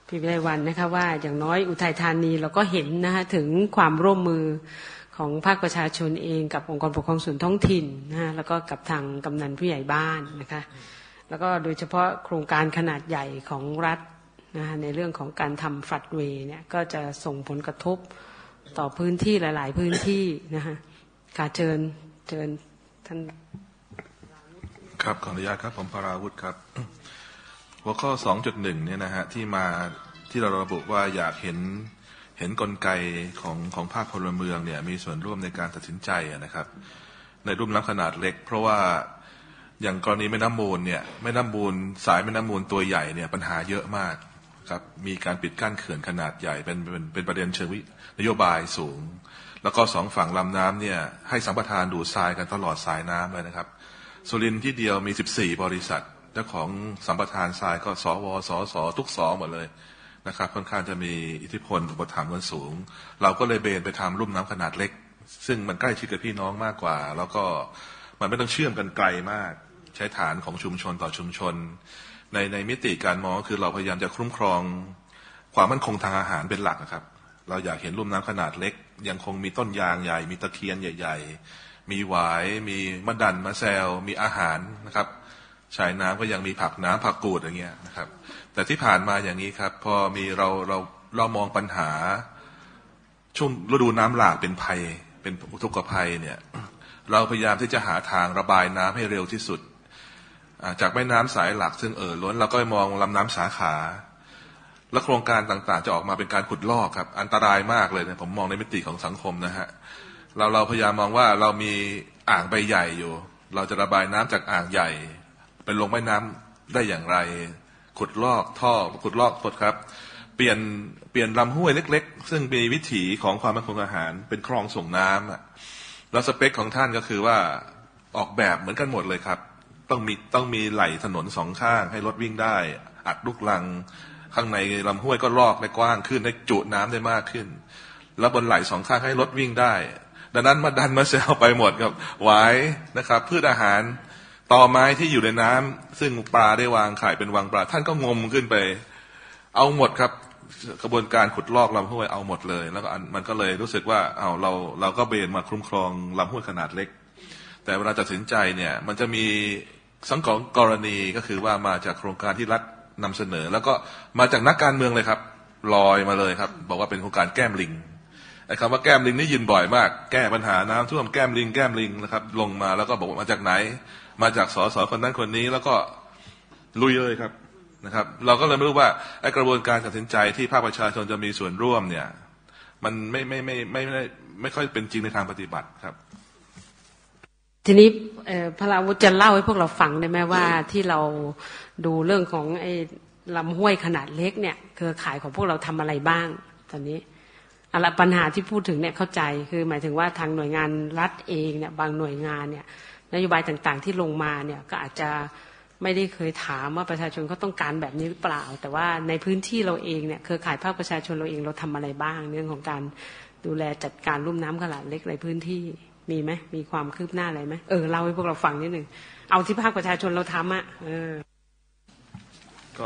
พี่วิไลวรรณนะคะว่าอย่างน้อยอุทัยธานีเราก็เห็นนะคะถึงความร่วมมือของภาคประชาชนเองกับองค์กรปกครองส่วนท้องถิ่นนะแล้วก็กับทางกำนันผู้ใหญ่บ้านนะคะแล้วก็โดยเฉพาะโครงการขนาดใหญ่ของรัฐนะคะในเรื่องของการทำฟลัดเวย์เนี่ยก็จะส่งผลกระทบต่อพื้นที่หลายๆพื้นที่นะคะการเชิญเชิญท่านครับขออนุญาตครับผมพราวุฒิครับหัวข้อ สองจุดหนึ่ง เนี่ยนะฮะที่มาที่เราระบุว่าอยากเห็นเห็นกลไกของของภาคพลเมืองเนี่ยมีส่วนร่วมในการตัดสินใจนะครับในรุ่มน้ำขนาดเล็กเพราะว่าอย่างกรณีแม่น้ำมูลเนี่ยแม่น้ำมูลสายแม่น้ำมูลตัวใหญ่เนี่ยปัญหาเยอะมากครับมีการปิดกั้นเขื่อนขนาดใหญ่เป็นเป็นเป็นประเด็นเชิงวินโยบายสูงแล้วก็สองฝั่งลำน้ำเนี่ยให้สัมปทานดูดทรายกันตลอดสายน้ำเลยนะครับสุรินทร์ที่เดียวมีสิบสี่บริษัทเจ้าของสัมปทานทรายก็สวสสทุกสอหมดเลยนะครับค่อนข้างจะมีอิทธิพลอุปถัมภ์กันสูงเราก็เลยเบนไปทำลุ่มน้ำขนาดเล็กซึ่งมันใกล้ชิดกับพี่น้องมากกว่าแล้วก็มันไม่ต้องเชื่อมกันไกลมากใช้ฐานของชุมชนต่อชุมชนในในมิติการมองคือเราพยายามจะคุ้มครองความมั่นคงทางอาหารเป็นหลักนะครับเราอยากเห็นลุ่มน้ำขนาดเล็กยังคงมีต้นยางใหญ่มีตะเคียนใหญ่ๆมีหวายมีมะดันมะแซวมีอาหารนะครับชายน้ำก็ยังมีผักน้ำผักกูดอย่างเงี้ยนะครับแต่ที่ผ่านมาอย่างนี้ครับพอมีเราเราเรามองปัญหาช่วงฤดูน้ำหลากเป็นภัยเป็นอุทกภัยเนี่ยเราพยายามที่จะหาทางระบายน้ำให้เร็วที่สุดจากแม่น้ำสายหลักซึ่งเอ่อล้นเราก็มองลำน้ำสาขาและโครงการต่างๆจะออกมาเป็นการขุดลอกครับอันตรายมากเลยนะผมมองในมิติของสังคมนะฮะเราเราพยายามมองว่าเรามีอ่างใบใหญ่อยู่เราจะระบายน้ำจากอ่างใหญ่ไปลงแม่น้ำได้อย่างไรขุดลอกท่อขุดลอกกดครับเปลี่ยนเปลี่ยนลำห้วยเล็กๆซึ่งมีวิถีของความมั่นคงอาหารเป็นคลองส่งน้ำแล้วสเปคของท่านก็คือว่าออกแบบเหมือนกันหมดเลยครับต้องมีต้องมีไหล่ถนนสองข้างให้รถวิ่งได้อัดลูกลังข้างในลำห้วยก็ลอกได้กว้างขึ้นให้จุน้ำได้มากขึ้นแล้วบนไหล่สองข้างให้รถวิ่งได้ดังนั้นมาดันมาแซวไปหมดครับหวายนะครับพืชอาหารต่อไม้ที่อยู่ในน้ำซึ่งปลาได้วางไข่เป็นวังปลาท่านก็งมขึ้นไปเอาหมดครับกระบวนการขุดลอกลำห้วยเอาหมดเลยแล้วก็มันก็เลยรู้สึกว่าเอาเราเราก็เบนมาคุ้มครองลำห้วยขนาดเล็กแต่เวลาตัดสินใจเนี่ยมันจะมีสังของกรณีก็คือว่ามาจากโครงการที่รัฐนำเสนอแล้วก็มาจากนักการเมืองเลยครับลอยมาเลยครับบอกว่าเป็นโครงการแก้มลิงไอ้คำว่าแก้มลิงนี่ยินบ่อยมากแก้ปัญหาน้ำท่วมแก้มลิงแก้มลิงนะครับลงมาแล้วก็บอกมาจากไหนมาจากสสคนนั้นคนนี้แล้วก็ลุยเลยครับนะครับเราก็เลยไม่รู้ว่าไอ้กระบวนการตัดสินใจที่ภาคประชาชนจะมีส่วนร่วมเนี่ยมันไม่ไม่ไม่ไม่ไม่ไม่ค่อยเป็นจริงในทางปฏิบัติครับทีนี้พระราวุฒิจะเล่าให้พวกเราฟังได้ไหมว่าที่เราดูเรื่องของไอ้ลำห้วยขนาดเล็กเนี่ยเครือข่ายของพวกเราทำอะไรบ้างตอนนี้อะไรปัญหาที่พูดถึงเนี่ยเข้าใจคือหมายถึงว่าทางหน่วยงานรัฐเองเนี่ยบางหน่วยงานเนี่ยนโยบายต่างๆที่ลงมาเนี่ยก็อาจจะไม่ได้เคยถามว่าประชาชนเขาต้องการแบบนี้หรือเปล่าแต่ว่าในพื้นที่เราเองเนี่ยเครือข่ายภาคประชาชนเราเองเราทำอะไรบ้างเรื่องของการดูแลจัดการลุ่มน้ำขนาดเล็กในพื้นที่มีไหมมีความคืบหน้าอะไรไหมเออเล่าให้พวกเราฟังนิดหนึ่งเอาที่ภาคประชาชนเราทำอ่ะเออก็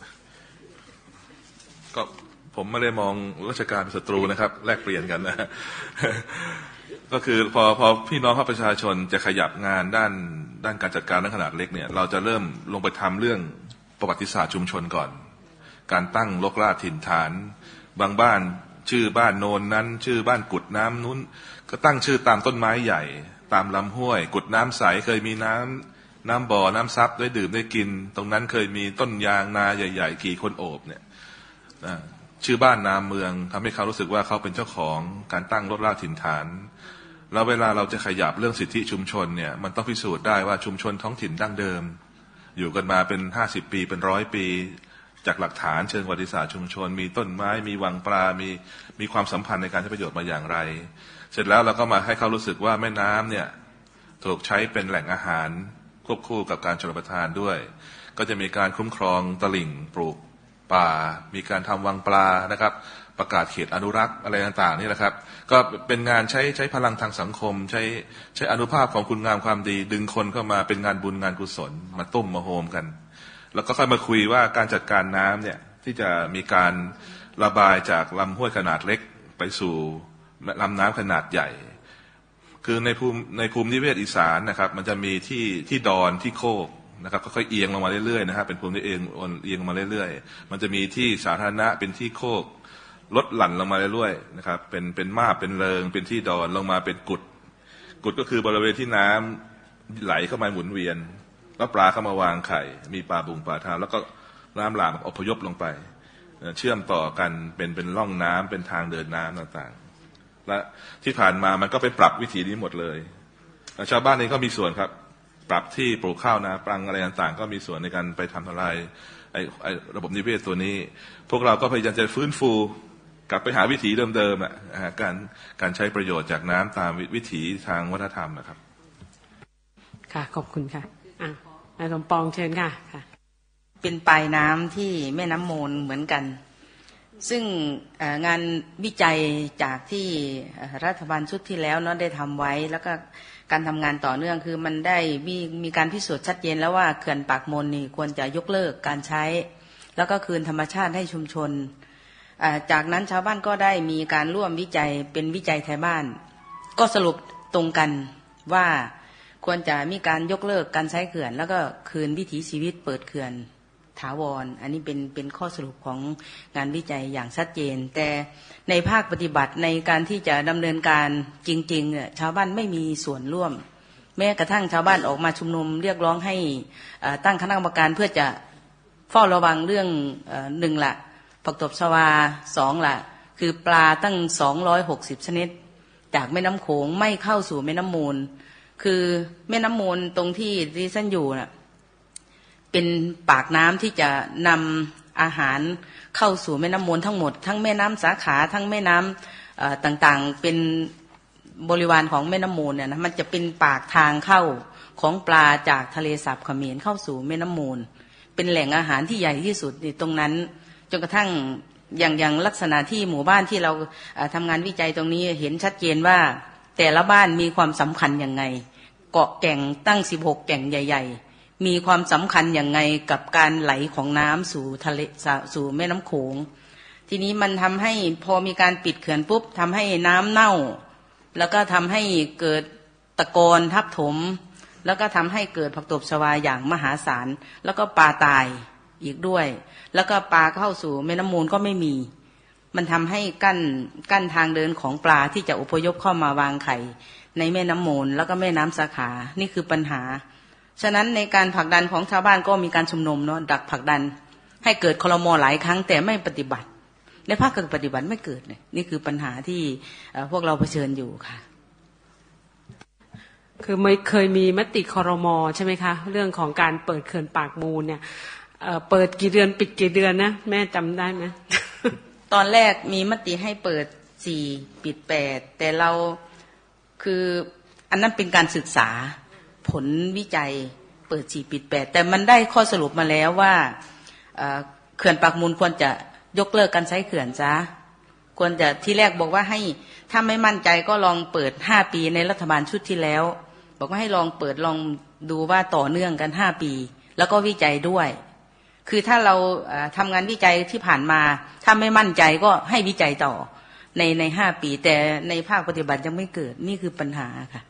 ก็ผมไม่ได้มองราชการเป็นศัตรูนะครับแลกเปลี่ยนกันนะก็คือพอพอพี่น้องภาคประชาชนจะขยับงานด้านด้านการจัดการในขนาดเล็กเนี่ยเราจะเริ่มลงไปทำเรื่องประวัติศาสตร์ชุมชนก่อนการตั้งรกรากถิ่นฐานบางบ้านชื่อบ้านโนนนั้นชื่อบ้านกุดน้ำนู้นก็ตั้งชื่อตามต้นไม้ใหญ่ตามลำห้วยกุดน้ำใสเคยมีน้ำน้ำบ่อน้ำซับได้ดื่มได้กินตรงนั้นเคยมีต้นยางนาใหญ่ๆกี่คนโอบเนี่ยชื่อบ้านนามเมืองทำให้เขารู้สึกว่าเขาเป็นเจ้าของการตั้งรกรากถิ่นฐานแล้วเวลาเราจะขยับเรื่องสิทธิชุมชนเนี่ยมันต้องพิสูจน์ได้ว่าชุมชนท้องถิ่นดั้งเดิมอยู่กันมาเป็นห้าสิบปีเป็นร้อยปีจากหลักฐานเชิงประวัติศาสตร์ชุมชนมีต้นไม้มีวังปลามีมีความสัมพันธ์ในการใช้ประโยชน์มาอย่างไรเสร็จแล้วเราก็มาให้เขารู้สึกว่าแม่น้ำเนี่ยถูกใช้เป็นแหล่งอาหารควบคู่กับการชลประทานด้วยก็จะมีการคุ้มครองตลิ่งปลูกป่ามีการทำวังปลานะครับประกาศเขตอนุรักษ์อะไรต่างๆนี่แหละครับก็เป็นงานใช้ใช้พลังทางสังคมใช้ใช้อนุภาพของคุณงามความดีดึงคนเข้ามาเป็นงานบุญงานกุศลมาตุ้มมาโฮมกันแล้วก็ค่อยมาคุยว่าการจัดการน้ำเนี่ยที่จะมีการระบายจากลำห้วยขนาดเล็กไปสู่ลำน้ำขนาดใหญ่คือในภูมิในภูมินิเวศอีสานนะครับมันจะมีที่ที่ดอนที่โคกนะครับค่อยๆเอียงลงมาเรื่อยๆนะครับเป็นภูมิที่เอียงเอียงลงมาเรื่อยๆมันจะมีที่สาธารณะเป็นที่โคกลดหลั่นลงมาเรื่อยๆนะครับเป็นเป็นมาบเป็นเริงเป็นที่ดอนลงมาเป็นกุดกุดก็คือบริเวณที่น้ำไหลเข้ามาหมุนเวียนแล้วปลาเข้ามาวางไข่มีปลาบุงปลาทาวแล้วก็น้ำหลากอพยพลงไปเชื่อมต่อกันเป็นเป็นร่องน้ำเป็นทางเดินน้ำต่างๆและที่ผ่านมามันก็ไปปรับวิถีนี้หมดเลยชาวบ้านเองก็มีส่วนครับปรับที่ปลูกข้าวนาปรังอะไรต่างๆก็มีส่วนในการไปทำทลายไอ้ไอ้ระบบนิเวศตัวนี้พวกเราก็พยายามจะฟื้นฟูกลับไปหาวิถีเดิมๆอ่ะการการใช้ประโยชน์จากน้ำตามวิถีทางวัฒนธรรมนะครับค่ะขอบคุณค่ะอ่ะนายสมปองเชิญค่ะค่ะเป็นปลายน้ำที่แม่น้ำมูลเหมือนกันซึ่งงานวิจัยจากที่รัฐบาลชุดที่แล้วเนาะได้ทำไว้แล้วก็การทำงานต่อเนื่องคือมันได้มีมีการพิสูจน์ชัดเจนแล้วว่าเขื่อนปากมนนี่ควรจะยกเลิกการใช้แล้วก็คืนธรรมชาติให้ชุมชนจากนั้นชาวบ้านก็ได้มีการร่วมวิจัยเป็นวิจัยไทยบ้านก็สรุปตรงกันว่าควรจะมีการยกเลิกการใช้เขื่อนแล้วก็คืนวิถีชีวิตเปิดเขื่อนถาวรอันนี้เป็นเป็นข้อสรุปของงานวิจัยอย่างชัดเจนแต่ในภาคปฏิบัติในการที่จะดำเนินการจริงๆเนี่ยชาวบ้านไม่มีส่วนร่วมแม้กระทั่งชาวบ้านออกมาชุมนุมเรียกร้องให้ตั้งคณะกรรมการเพื่อจะเฝ้าระวังเรื่องหนึ่งละผักตบชวาสองละคือปลาตั้งสองร้อยหกสิบชนิดจากแม่น้ำโขงไม่เข้าสู่แม่น้ำมูลคือแม่น้ำมูลตรงที่ดิฉันอยู่น่ะเป็นปากน้ำที่จะนำอาหารเข้าสู่แม่น้ำมูลทั้งหมดทั้งแม่น้ำสาขาทั้งแม่น้ำต่างๆเป็นบริวารของแม่น้ำมูลเนี่ยนะมันจะเป็นปากทางเข้าของปลาจากทะเลสาบเขมรเข้าสู่แม่น้ำมูลเป็นแหล่งอาหารที่ใหญ่ที่สุดตรงนั้นจนกระทั่งอย่างอย่างลักษณะที่หมู่บ้านที่เราทำงานวิจัยตรงนี้เห็นชัดเจนว่าแต่ละบ้านมีความสำคัญยังไงเกาะแก่งตั้งสิบหกแก่งใหญ่ๆมีความสำคัญอย่างไงกับการไหลของน้ำสู่ทะเลสู่แม่น้ำโขงทีนี้มันทำให้พอมีการปิดเขื่อนปุ๊บทำให้น้ำเน่าแล้วก็ทำให้เกิดตะกอนทับถมแล้วก็ทำให้เกิดผักตบชวาอย่างมหาศาลแล้วก็ปลาตายอีกด้วยแล้วก็ปลาเข้าสู่แม่น้ำมูลก็ไม่มีมันทำให้กั้นกั้นทางเดินของปลาที่จะอพยพเข้ามาวางไข่ในแม่น้ำมูลแล้วก็แม่น้ำสาขานี่คือปัญหาฉะนั้นในการผลักดันของชาวบ้านก็มีการชุมนุมเนาะดักผลักดันให้เกิดคลม.หลายครั้งแต่ไม่ปฏิบัติในภาคการปฏิบัติไม่เกิดเนี่ยนี่คือปัญหาที่พวกเราเผชิญอยู่ค่ะคือไม่เคยมีมติครม.ใช่ไหมคะเรื่องของการเปิดเขื่อนปากมูลเนี่ยเปิดกี่เดือนปิดกี่เดือนนะแม่จำได้ไหมตอนแรกมีมติให้เปิดสี่ปิดแปดแต่เราคืออันนั้นเป็นการศึกษาผลวิจัยเปิดสี่ปิดแปดแต่มันได้ข้อสรุปมาแล้วว่าเขื่อนปากมูลควรจะยกเลิกการใช้เขื่อนซะควรจะที่แรกบอกว่าให้ถ้าไม่มั่นใจก็ลองเปิดห้าปีในรัฐบาลชุดที่แล้วบอกว่าให้ลองเปิดลองดูว่าต่อเนื่องกันห้าปีแล้วก็วิจัยด้วยคือถ้าเราทำงานวิจัยที่ผ่านมาถ้าไม่มั่นใจก็ให้วิจัยต่อในในห้าปีแต่ในภาคปฏิบัติยังไม่เกิดนี่คือปัญหาค่ะ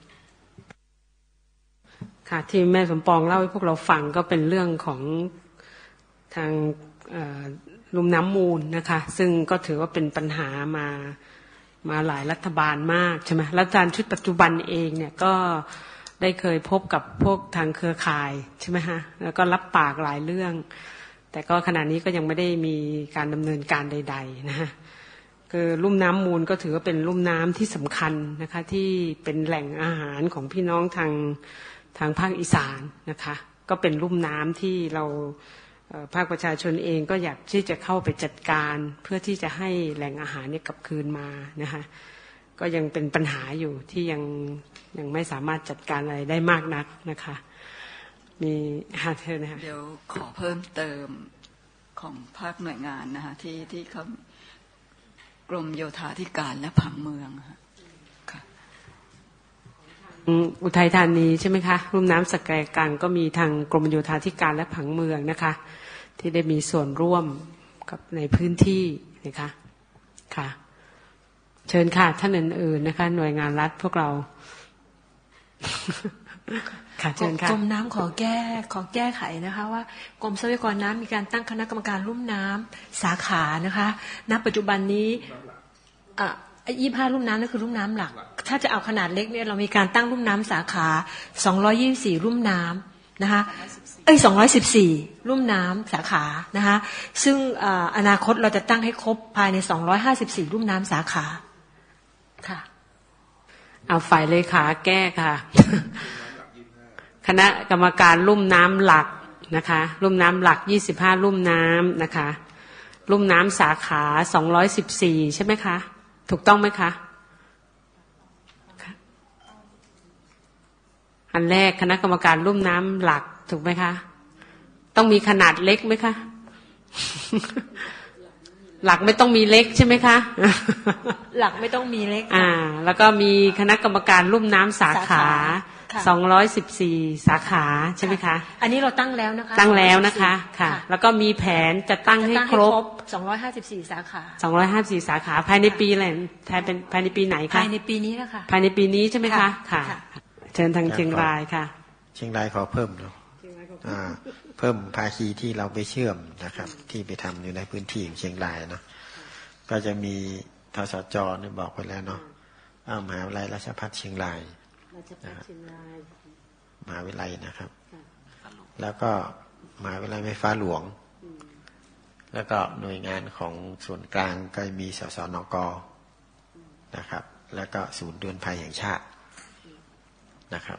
ค่ะที่แม่สมปองเล่าให้พวกเราฟังก็เป็นเรื่องของทางลุ่มน้ำมูลนะคะซึ่งก็ถือว่าเป็นปัญหามามาหลายรัฐบาลมากใช่ไหมรัฐบาลชุดปัจจุบันเองเนี่ยก็ได้เคยพบกับพวกทางเครือข่ายใช่ไหมฮะแล้วก็รับปากหลายเรื่องแต่ก็ขณะนี้ก็ยังไม่ได้มีการดำเนินการใดๆนะฮะคือลุ่มน้ำมูลก็ถือว่าเป็นลุ่มน้ำที่สำคัญนะคะที่เป็นแหล่งอาหารของพี่น้องทางทางภาคอีสานนะคะก็เป็นลุ่มน้ำที่เราภาคประชาชนเองก็อยากที่จะเข้าไปจัดการเพื่อที่จะให้แหล่งอาหารเนี่ยกลับคืนมานะคะก็ยังเป็นปัญหาอยู่ที่ยังยังไม่สามารถจัดการอะไรได้มากนักนะคะมีฮาเธอนะคะเดี๋ยวขอเพิ่มเติมของภาคหน่วยงานนะคะที่ที่เขากรมโยธาธิการและผังเมืองค่ะอุทัยธานีใช่ไหมคะลุ่มน้ำสะแกกลางก็มีทางกรมโยธาธิการและผังเมืองนะคะที่ได้มีส่วนร่วมกับในพื้นที่นะคะค่ะเชิญค่ะท่านอื่นๆนะคะหน่วยงานรัฐพวกเราค่ะเชิญค่ะกรมน้ำขอแก้ขอแก้ไขนะคะว่ากรมทรัพยากรน้ำมีการตั้งคณะกรรมการลุ่มน้ำสาขานะคะณปัจจุบันนี้อ่ะยี่สิบห้าลุ่มน้ำนั่นคือลุ่มน้ำหลักถ้าจะเอาขนาดเล็กเนี่ยเรามีการตั้งลุ่มน้ำสาขาสองร้อยยี่สิบสี่ลุ่มน้ำนะคะเอ้ยสองร้อยสิบสี่ลุ่มน้ำสาขานะคะซึ่งอนาคตเราจะตั้งให้ครบภายในสองร้อยห้าสิบสี่ลุ่มน้ำสาขาค่ะเอาฝ่ายเลขาแก้ค่ะคณะกรรมการลุ่มน้ำหลักนะคะลุ่มน้ำหลักยี่สิบห้าลุ่มน้ำนะคะลุ่มน้ำสาขาสองร้อยสิบสี่ใช่ไหมคะถูกต้องไหมคะอันแรกคณะกรรมการลุ่มน้ำหลักถูกไหมคะต้องมีขนาดเล็กไหมคะ หลักไม่ต้องมีเล็กใช่ไหมคะหลักไม่ต้องมีเล็กอ่าแล้วก็มีคณะกรรมการลุ่มน้ำสาขาสองร้อยสิบสี่สาขาใช่ไหมคะอันนี้เราตั้งแล้วนะคะตั้งแล้วนะคะค่ะแล้วก็มีแผนจะตั้งให้ครบสองร้อยห้าสิบสี่สาขาสองร้อยห้าสิบสี่สาขาภายในปีอะไรภายเป็นภายในปีไหนคะภายในปีนี้นะคะภายในปีนี้ใช่ไหมคะค่ะเชิญทางเชียงรายค่ะเชียงรายขอเพิ่มเนาะอ่าเพิ่มภาคีที่เราไปเชื่อมนะครับที่ไปทำอยู่ในพื้นที่ของเชียงรายเนาะก็จะมีทสจนี่บอกไปแล้วเนาะมหาวิทยาลัยราชภัฏเชียงรายมหาวิทยาลัยนะครับแล้วก็มหาวิทยาลัยไฟฟ้าหลวงแล้วก็หน่วยงานของส่วนกลางก็มีสสนกนะครับแล้วก็ศูนย์เตือนภัยแห่งชาตินะครับ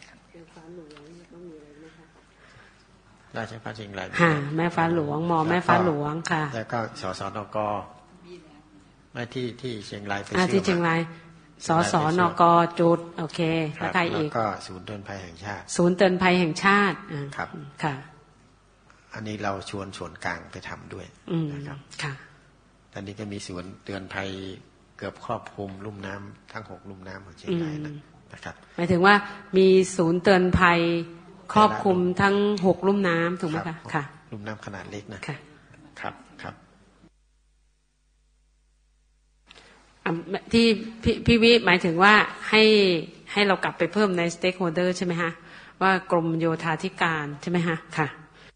ราชภัฏเชียงรายค่ะแม่ฟ้าหลวงมอแม่ฟ้าหลวงค่ะแล้วก็สสนกไม่ที่ที่เชียงรายไปเชื่อมที่เชียงรายสสนกจุดโอเคแล้วใครอีกก็ศูนย์เตือนภัยแห่งชาติศูนย์เตือนภัยแห่งชาติครับค่ะอันนี้เราชวนส่วนกลางไปทำด้วยนะครับค่ะตอนนี้ก็มีศูนย์เตือนภัยเกือบครอบคลุมลุ่มน้ำทั้งหกลุ่มน้ำของเชียงรายนะครับหมายถึงว่ามีศูนย์เตือนภัยครอบคลุมทั้งหกลุ่มน้ำถูกไหมคะค่ะลุ่มน้ำขนาดเล็กนะค่ะครับครับที่พี่วิหมายถึงว่าให้ให้เรากลับไปเพิ่มใน stakeholder ใช่ไหมฮะว่ากรมโยธาธิการใช่ไหมฮะค่ะ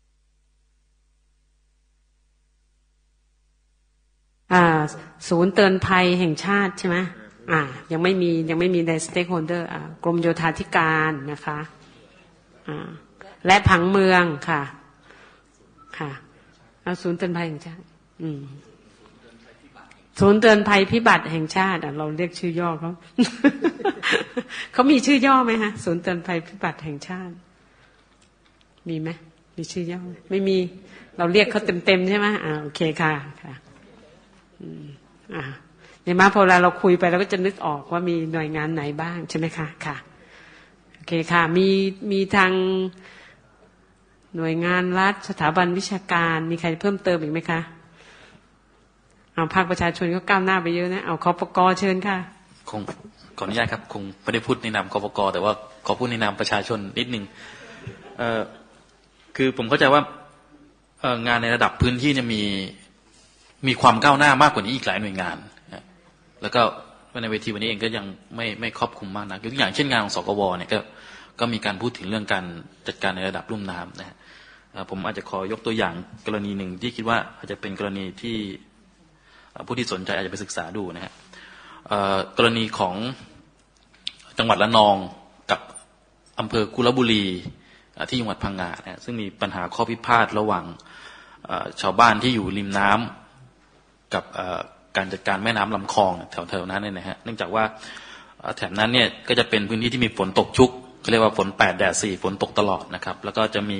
อ่าศูนย์เตือนภัยแห่งชาติใช่ไหมอ่ายังไม่มียังไม่มีใน stakeholder อ่ากรมโยธาธิการนะคะอ่าและผังเมืองค่ะค่ะเอาศูนย์เตือนภัยแห่งชาติอืมศูนย์เตือนภัยพิบัติแห่งชาติเราเรียกชื่อย่อเขาเขามีชื่อย่อไหมฮะศูนย์เตือนภัยพิบัติแห่งชาติมีไหมมีชื่อย่อไม่มีเราเรียกเขาเต็มๆใช่ไหมอ่าโอเคค่ะค่ะอืมอ่าในมาพอเราเราคุยไปเราก็จะนึกออกว่ามีหน่วยงานไหนบ้างใช่ไหมคะค่ะโอเคค่ะมีมีทางหน่วยงานรัฐสถาบันวิชาการมีใครเพิ่มเติมอีกไหมคะเอาภาคประชาชนก็ก้าวหน้าไปเยอะนะเอาคปก.เชิญค่ะคงขออนุญาตครับคงไม่ได้พูดในนามคปก.แต่ว่าขอพูดในนามประชาชนนิดนึงเอ่อคือผมเข้าใจว่าเอ่องานในระดับพื้นที่จะมีมีความก้าวหน้ามากกว่านี้อีกหลายหน่วยงานแล้วก็ในเวทีวันนี้เองก็ยังไม่ไม่ครอบคลุมมากนักยกตัวอย่างเช่นงานของสกวเนี่ยก็ก็มีการพูดถึงเรื่องการจัดการในระดับลุ่มน้ำนะฮะผมอาจจะขอยกตัวอย่างกรณีหนึ่งที่คิดว่าอาจจะเป็นกรณีที่ผู้ที่สนใจอาจจะไปศึกษาดูนะฮะกรณีของจังหวัดระนองกับอำเภอกุลบุรีที่จังหวัดพังงานะซึ่งมีปัญหาข้อพิพาทระหว่างชาวบ้านที่อยู่ริมน้ำกับการจัดการแม่น้ำลำคลองแถวๆนั้นเนี่ยนะฮะเนื่องจากว่าแถบนั้นเนี่ยก็จะเป็นพื้นที่ที่มีฝนตกชุกเขาเรียกว่าฝนแปดแดดสี่ฝนตกตลอดนะครับแล้วก็จะมี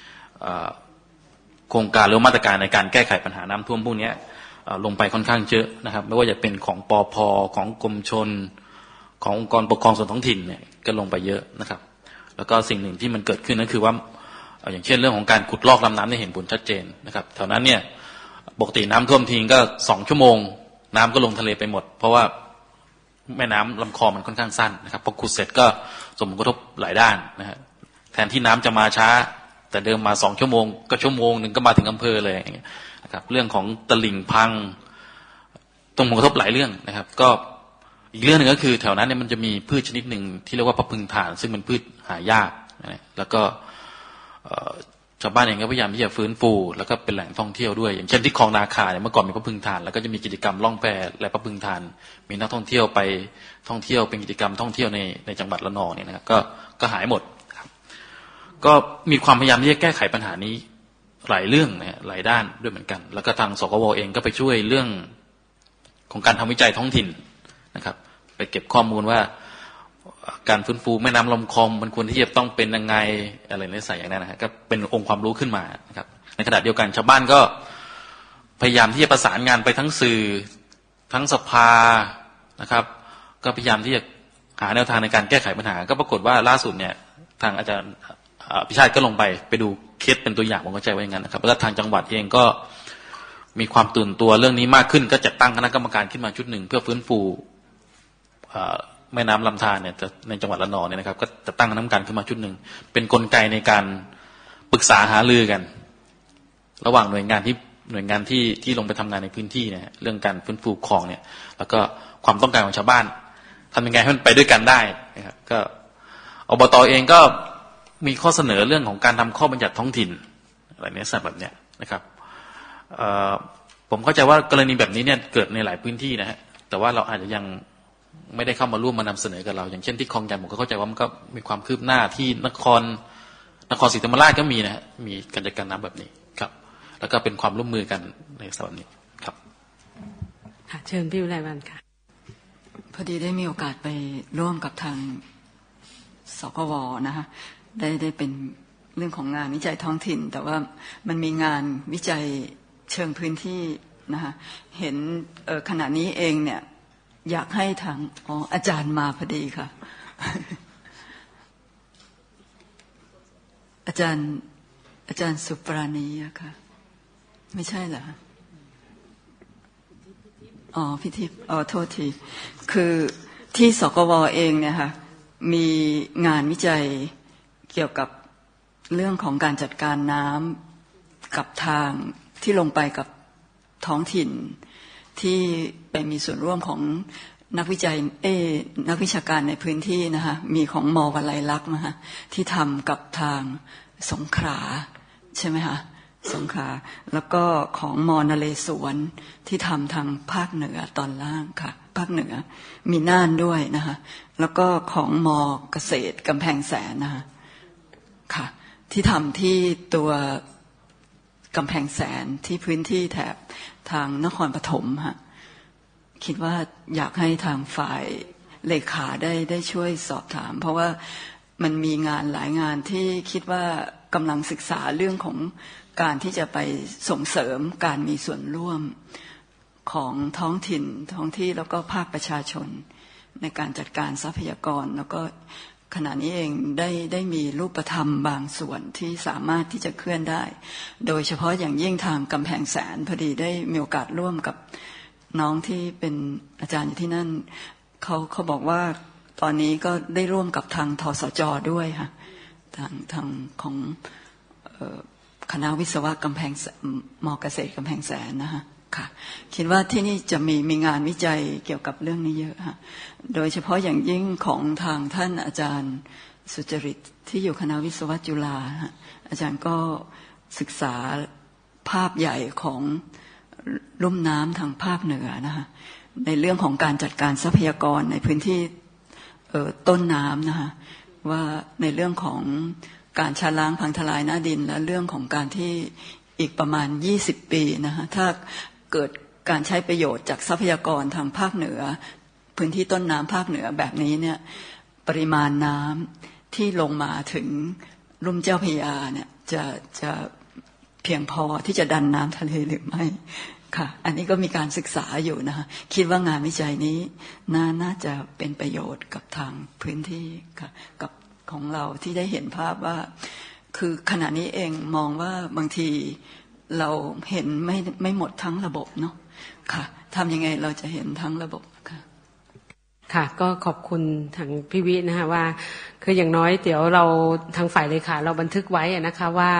โครงการหรือมาตรการในการแก้ไขปัญหาน้ำท่วมพวกนี้ลงไปค่อนข้างเยอะนะครับไม่ว่าจะเป็นของปภ.ของกรมชลขององค์กรปกครองส่วนท้องถิ่นเนี่ยก็ลงไปเยอะนะครับแล้วก็สิ่งหนึ่งที่มันเกิดขึ้นนั่นคือว่าอย่างเช่นเรื่องของการขุดลอกลำน้ำได้เห็นผลชัดเจนนะครับแถวนั้นเนี่ยปกติน้ำท่วมทิ้งก็สองชั่วโมงน้ำก็ลงทะเลไปหมดเพราะว่าแม่น้ำลำคลองมันค่อนข้างสั้นนะครับพอขุดเสร็จก็ส่งผลกระทบหลายด้านนะฮะแทนที่น้ำจะมาช้าแต่เดิมมาสองชั่วโมงก็ชั่วโมงหนึ่งก็มาถึงอำเภอเลยนะครับเรื่องของตลิ่งพังตรงผลกระทบหลายเรื่องนะครับก็อีกเรื่องหนึ่งก็คือแถวนั้นเนี่ยมันจะมีพืชชนิดหนึ่งที่เรียกว่าพะพึงถ่านซึ่งเป็นพืชหายากนะแล้วก็ชาวบ้านเองก็พยายามที่จะฟื้นฟูแล้วก็เป็นแหล่งท่องเที่ยวด้วยอย่างเช่นที่คลองนาคาเนี่ยเมื่อก่อนมีพะพึงถ่านแล้วก็จะมีกิจกรรมล่องแพและพะพึงถ่านมีนักท่องเที่ยวไปท่องเที่ยวเป็นกิจกรรมท่องเที่ยวในในจังหวัดระนองเนี่ยนะครับก็ก็หายหมดครับก็มีความพยายามที่จะแก้ไขปัญหานี้หลายเรื่องนะหลายด้านด้วยเหมือนกันแล้วก็ทางสกวเองก็ไปช่วยเรื่องของการทำวิจัยท้องถิ่นนะครับไปเก็บข้อมูลว่าการฟื้นฟูแม่น้ำลำคลองมันควรที่จะต้องเป็นยังไงอะไรในสายอย่างนั้นนะฮะก็เป็นองค์ความรู้ขึ้นมานะครับในขณะเดียวกันชาวบ้านก็พยายามที่จะประสานงานไปทั้งสื่อทั้งสภานะครับก็พยายามที่จะหาแนวทางในการแก้ไขปัญหาก็ปรากฏว่าล่าสุดเนี่ยทางอาจารย์พิชาติก็ลงไปไปดูเคสเป็นตัวอย่างผมเข้าใจว่าอย่างนั้นนะครับแล้วทางจังหวัดเองก็มีความตื่นตัวเรื่องนี้มากขึ้นก็จัดตั้งคณะกรรมการขึ้นมาชุดหนึ่งเพื่อฟื้นฟูแม่น้ำลำธารเนี่ยในจังหวัดระนองเนี่ยนะครับก็จะตั้งคณะกรรมการขึ้นมาชุดหนึ่งเป็นกลไกในการปรึกษาหารือกันระหว่างหน่วยงานที่หน่วยงานที่ที่ลงไปทำงานในพื้นที่เนี่ยเรื่องการฟื้นฟูคลองเนี่ยแล้วก็ความต้องการของชาวบ้านทำยังไงให้มันไปด้วยกันได้นะครับก็อบต.เองก็มีข้อเสนอเรื่องของการทำข้อบัญญัติท้องถิ่นอะไรเนี้ยสักแบบเนี้ยนะครับผมเข้าใจว่ากรณีแบบนี้เนี่ยเกิดในหลายพื้นที่นะฮะแต่ว่าเราอาจจะยังไม่ได้เข้ามาร่วมมานำเสนอกับเราอย่างเช่นที่คลองจันทร์ผมก็เข้าใจว่ามันก็มีความคืบหน้าที่นครนครศรีธรรมราชก็มีนะฮะมีการจัดการน้ำแบบนี้ครับแล้วก็เป็นความร่วมมือกันในสถานนี้ครับค่ะเชิญพี่วิไลวรรณค่ะพอดีได้มีโอกาสไปร่วมกับทางสกวนะคะได้ได้เป็นเรื่องของงานวิจัยท้องถิ่นแต่ว่ามันมีงานวิจัยเชิงพื้นที่นะคะเห็นขณะนี้เองเนี่ยอยากให้ทางอ๋ออาจารย์มาพอดีค่ะ อาจารย์อาจารย์สุปราณีอะค่ะไม่ใช่เหรออ๋อพิธีอ๋อโทษทีคือที่สกวเองเนี่ยค่ะมีงานวิจัยเกี่ยวกับเรื่องของการจัดการน้ำกับทางที่ลงไปกับท้องถิ่นที่ไปมีส่วนร่วมของนักวิจัยเอนักวิชาการในพื้นที่นะคะมีของม.วลัยลักษณ์นะคะที่ทำกับทางสงขลาใช่ไหมคะสงขลาแล้วก็ของม.นเรศวรที่ทำทางภาคเหนือตอนล่างค่ะภาคเหนือมีน่านด้วยนะคะแล้วก็ของม.เกษตรกำแพงแสนนะคะค่ะที่ทำที่ตัวกำแพงแสนที่พื้นที่แถบทางนครปฐมฮะคิดว่าอยากให้ทางฝ่ายเลขาได้ได้ช่วยสอบถามเพราะว่ามันมีงานหลายงานที่คิดว่ากำลังศึกษาเรื่องของการที่จะไปส่งเสริมการมีส่วนร่วมของท้องถิ่นท้องที่แล้วก็ภาคประชาชนในการจัดการทรัพยากรแล้วก็ขณะนี้เองได้ได้มีรูปธรรมบางส่วนที่สามารถที่จะเคลื่อนได้โดยเฉพาะอย่างยิ่งทางกำแพงแสนพอดีได้มีโอกาสร่วมกับน้องที่เป็นอาจารย์อยู่ที่นั่นเขาเขาบอกว่าตอนนี้ก็ได้ร่วมกับทางทสจ.ด้วยค่ะทางทางของคณะวิศวะกำแพงม.เกษตรกำแพงแสนนะคะค่ะคิดว่าที่นี่จะมีมีงานวิจัยเกี่ยวกับเรื่องนี้เยอะค่ะโดยเฉพาะอย่างยิ่งของทางท่านอาจารย์สุจริตที่อยู่คณะวิศวะจุฬาอาจารย์ก็ศึกษาภาพใหญ่ของลุ่มน้ำทางภาคเหนือนะคะในเรื่องของการจัดการทรัพยากรในพื้นที่ต้นน้ำนะคะว่าในเรื่องของการชะล้างพังทลายหน้าดินและเรื่องของการที่อีกประมาณยี่สิบปีนะคะถ้าเกิดการใช้ประโยชน์จากทรัพยากรทางภาคเหนือพื้นที่ต้นน้ำภาคเหนือแบบนี้เนี่ยปริมาณน้ำที่ลงมาถึงลุ่มเจ้าพระยาเนี่ยจะจะเพียงพอที่จะดันน้ำทะเลหรือไม่ค่ะอันนี้ก็มีการศึกษาอยู่นะคะคิดว่างานวิจัยนี้น่าน่าจะเป็นประโยชน์กับทางพื้นที่ค่ะกับของเราที่ได้เห็นภาพว่าคือขณะนี้เองมองว่าบางทีเราเห็นไม่ไม่หมดทั้งระบบเนาะค่ะทำยังไงเราจะเห็นทั้งระบบค่ะค่ะก็ขอบคุณทางพี่วินะคะว่าคืออย่างน้อยเดี๋ยวเราทางฝ่ายเลขาเราบันทึกไว้นะคะว่า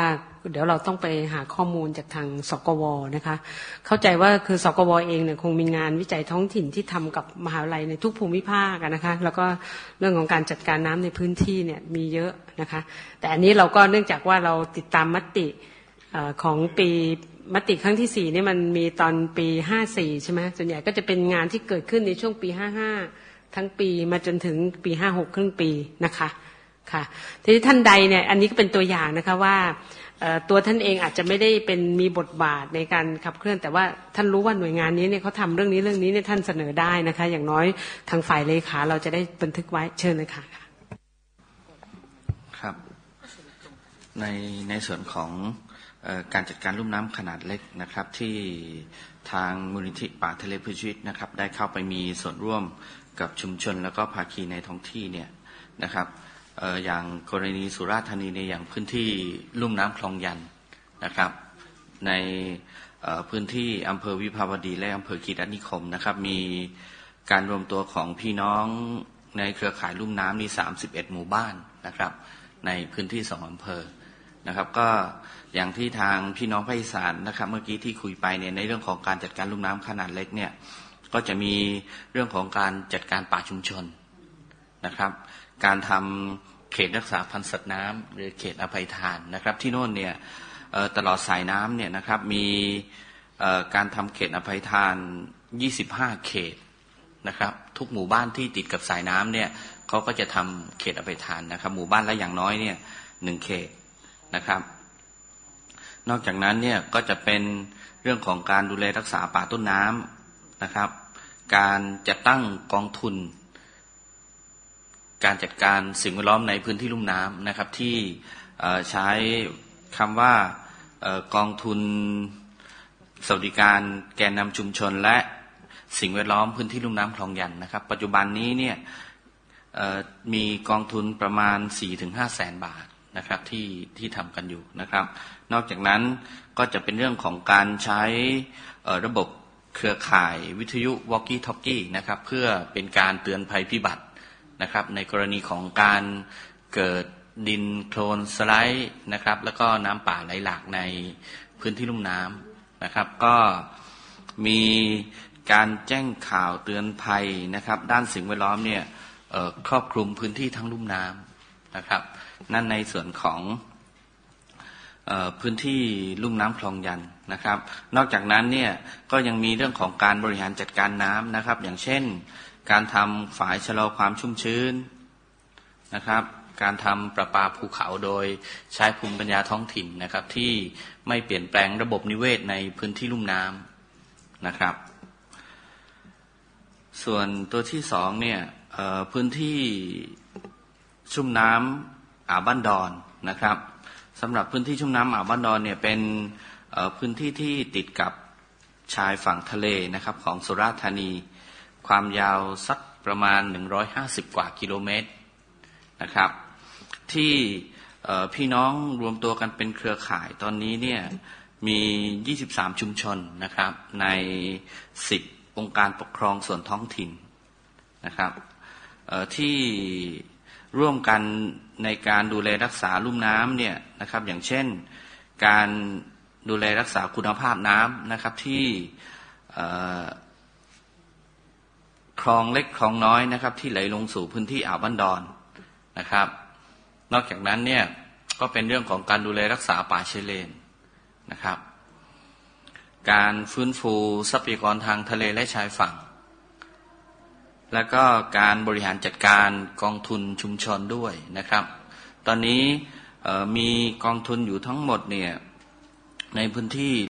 เดี๋ยวเราต้องไปหาข้อมูลจากทางสกวนะคะเข้าใจว่าคือสกวเองเนี่ยคงมีงานวิจัยท้องถิ่นที่ทำกับมหาวิทยาลัยในทุกภูมิภาคนะคะแล้วก็เรื่องของการจัดการน้ำในพื้นที่เนี่ยมีเยอะนะคะแต่อันนี้เราก็เนื่องจากว่าเราติดตามมติของปีมติครั้งที่สี่นี่มันมีตอนปีห้าสี่ใช่ไหมส่วนใหญ่ก็จะเป็นงานที่เกิดขึ้นในช่วงปีห้าห้าทั้งปีมาจนถึงปีห้าหกครึ่งปีนะคะค่ะทีนี้ท่านใดเนี่ยอันนี้ก็เป็นตัวอย่างนะคะว่าตัวท่านเองอาจจะไม่ได้เป็นมีบทบาทในการขับเคลื่อนแต่ว่าท่านรู้ว่าหน่วยงานนี้เนี่ยเขาทำเรื่องนี้เรื่องนี้เนี่ยท่านเสนอได้นะคะอย่างน้อยทางฝ่ายเลขาเราจะได้บันทึกไว้เชิญเลยค่ะครับในในส่วนของการจัดการลุ่มน้ำขนาดเล็กนะครับที่ทางมูลนิธิป่าทะเลเพื่อชีวิตนะครับได้เข้าไปมีส่วนร่วมกับชุมชนแล้วก็ภาคีในท้องที่เนี่ยนะครับอย่างกรณีสุราษฎร์ธานีในอย่างพื้นที่ลุ่มน้ำคลองยันนะครับในพื้นที่อำเภอวิภาวดีและอำเภอคีรีนิคมนะครับมีการรวมตัวของพี่น้องในเครือข่ายลุ่มน้ำมีสามสิบเอ็ดหมู่บ้านนะครับในพื้นที่สองอำเภอนะครับก็อย่างที่ทางพี่น้องภาคอีสานนะครับเมื่อกี้ที่คุยไปเนี่ยในเรื่องของการจัดการลุ่มน้ำขนาดเล็กเนี่ยก็จะมีเรื่องของการจัดการป่าชุมชนนะครับการทำเขตรักษาพันธุ์สัตว์น้ำหรือเขตอภัยทานนะครับที่โน่นเนี่ยตลอดสายน้ำเนี่ยนะครับมีการทำเขตอภัยทานยี่สิบห้าเขตนะครับทุกหมู่บ้านที่ติดกับสายน้ำเนี่ยเขาก็จะทำเขตอภัยทานนะครับหมู่บ้านละอย่างน้อยเนี่ยหนึ่งเขตนะครับนอกจากนั้นเนี่ยก็จะเป็นเรื่องของการดูแลรักษาป่าต้นน้ำนะครับการจัดตั้งกองทุนการจัดการสิ่งแวดล้อมในพื้นที่ลุ่มน้ำนะครับที่ใช้คำว่ากองทุนสวัสดิการแกนนำชุมชนและสิ่งแวดล้อมพื้นที่ลุ่มน้ำคลองยันนะครับปัจจุบันนี้เนี่ยมีกองทุนประมาณ สี่ถึงห้า แสนบาทนะครับที่ที่ทำกันอยู่นะครับนอกจากนั้นก็จะเป็นเรื่องของการใช้ระบบเครือข่ายวิทยุ Walkie Talkie นะครับเพื่อเป็นการเตือนภัยพิบัตินะครับในกรณีของการเกิดดินโคลนสไลด์นะครับแล้วก็น้ำป่าไหลหลากในพื้นที่ลุ่มน้ำนะครับก็มีการแจ้งข่าวเตือนภัยนะครับด้านสิ่งแวดล้อมเนี่ยครอบคลุมพื้นที่ทั้งลุ่มน้ำนะครับนั่นในส่วนของเอ่อพื้นที่ลุ่มน้ำคลองยันนะครับนอกจากนั้นเนี่ยก็ยังมีเรื่องของการบริหารจัดการน้ำนะครับอย่างเช่นการทำฝายชะลอความชุ่มชื้นนะครับการทำประปาภูเขาโดยใช้ภูมิปัญญาท้องถิ่นนะครับที่ไม่เปลี่ยนแปลงระบบนิเวศในพื้นที่ลุ่มน้ำนะครับส่วนตัวที่สองเนี่ยเอ่อพื้นที่ชุ่มน้ำอ่าวบ้านดอนนะครับสำหรับพื้นที่ชุ่มน้ำอ่าวบ้านดอนเนี่ยเป็นพื้นที่ที่ติดกับชายฝั่งทะเลนะครับของสุราษฎร์ธานีความยาวสักประมาณหนึ่งร้อยห้าสิบกว่ากิโลเมตรนะครับที่พี่น้องรวมตัวกันเป็นเครือข่ายตอนนี้เนี่ยมียี่สิบสามชุมชนนะครับในสิบองค์การปกครองส่วนท้องถิ่นนะครับที่ร่วมกันในการดูแลรักษาลุ่มน้ำเนี่ยนะครับอย่างเช่นการดูแลรักษาคุณภาพน้ำนะครับที่คลองเล็กคลองน้อยนะครับที่ไหลลงสู่พื้นที่อ่าวบ้านดอนนะครับนอกจากนั้นเนี่ยก็เป็นเรื่องของการดูแลรักษาป่าชายเลนนะครับการฟื้นฟูทรัพยากรทางทะเลและชายฝั่งแล้วก็การบริหารจัดการกองทุนชุมชนด้วยนะครับตอนนี้มีกองทุนอยู่ทั้งหมดเนี่ยในพื้นที่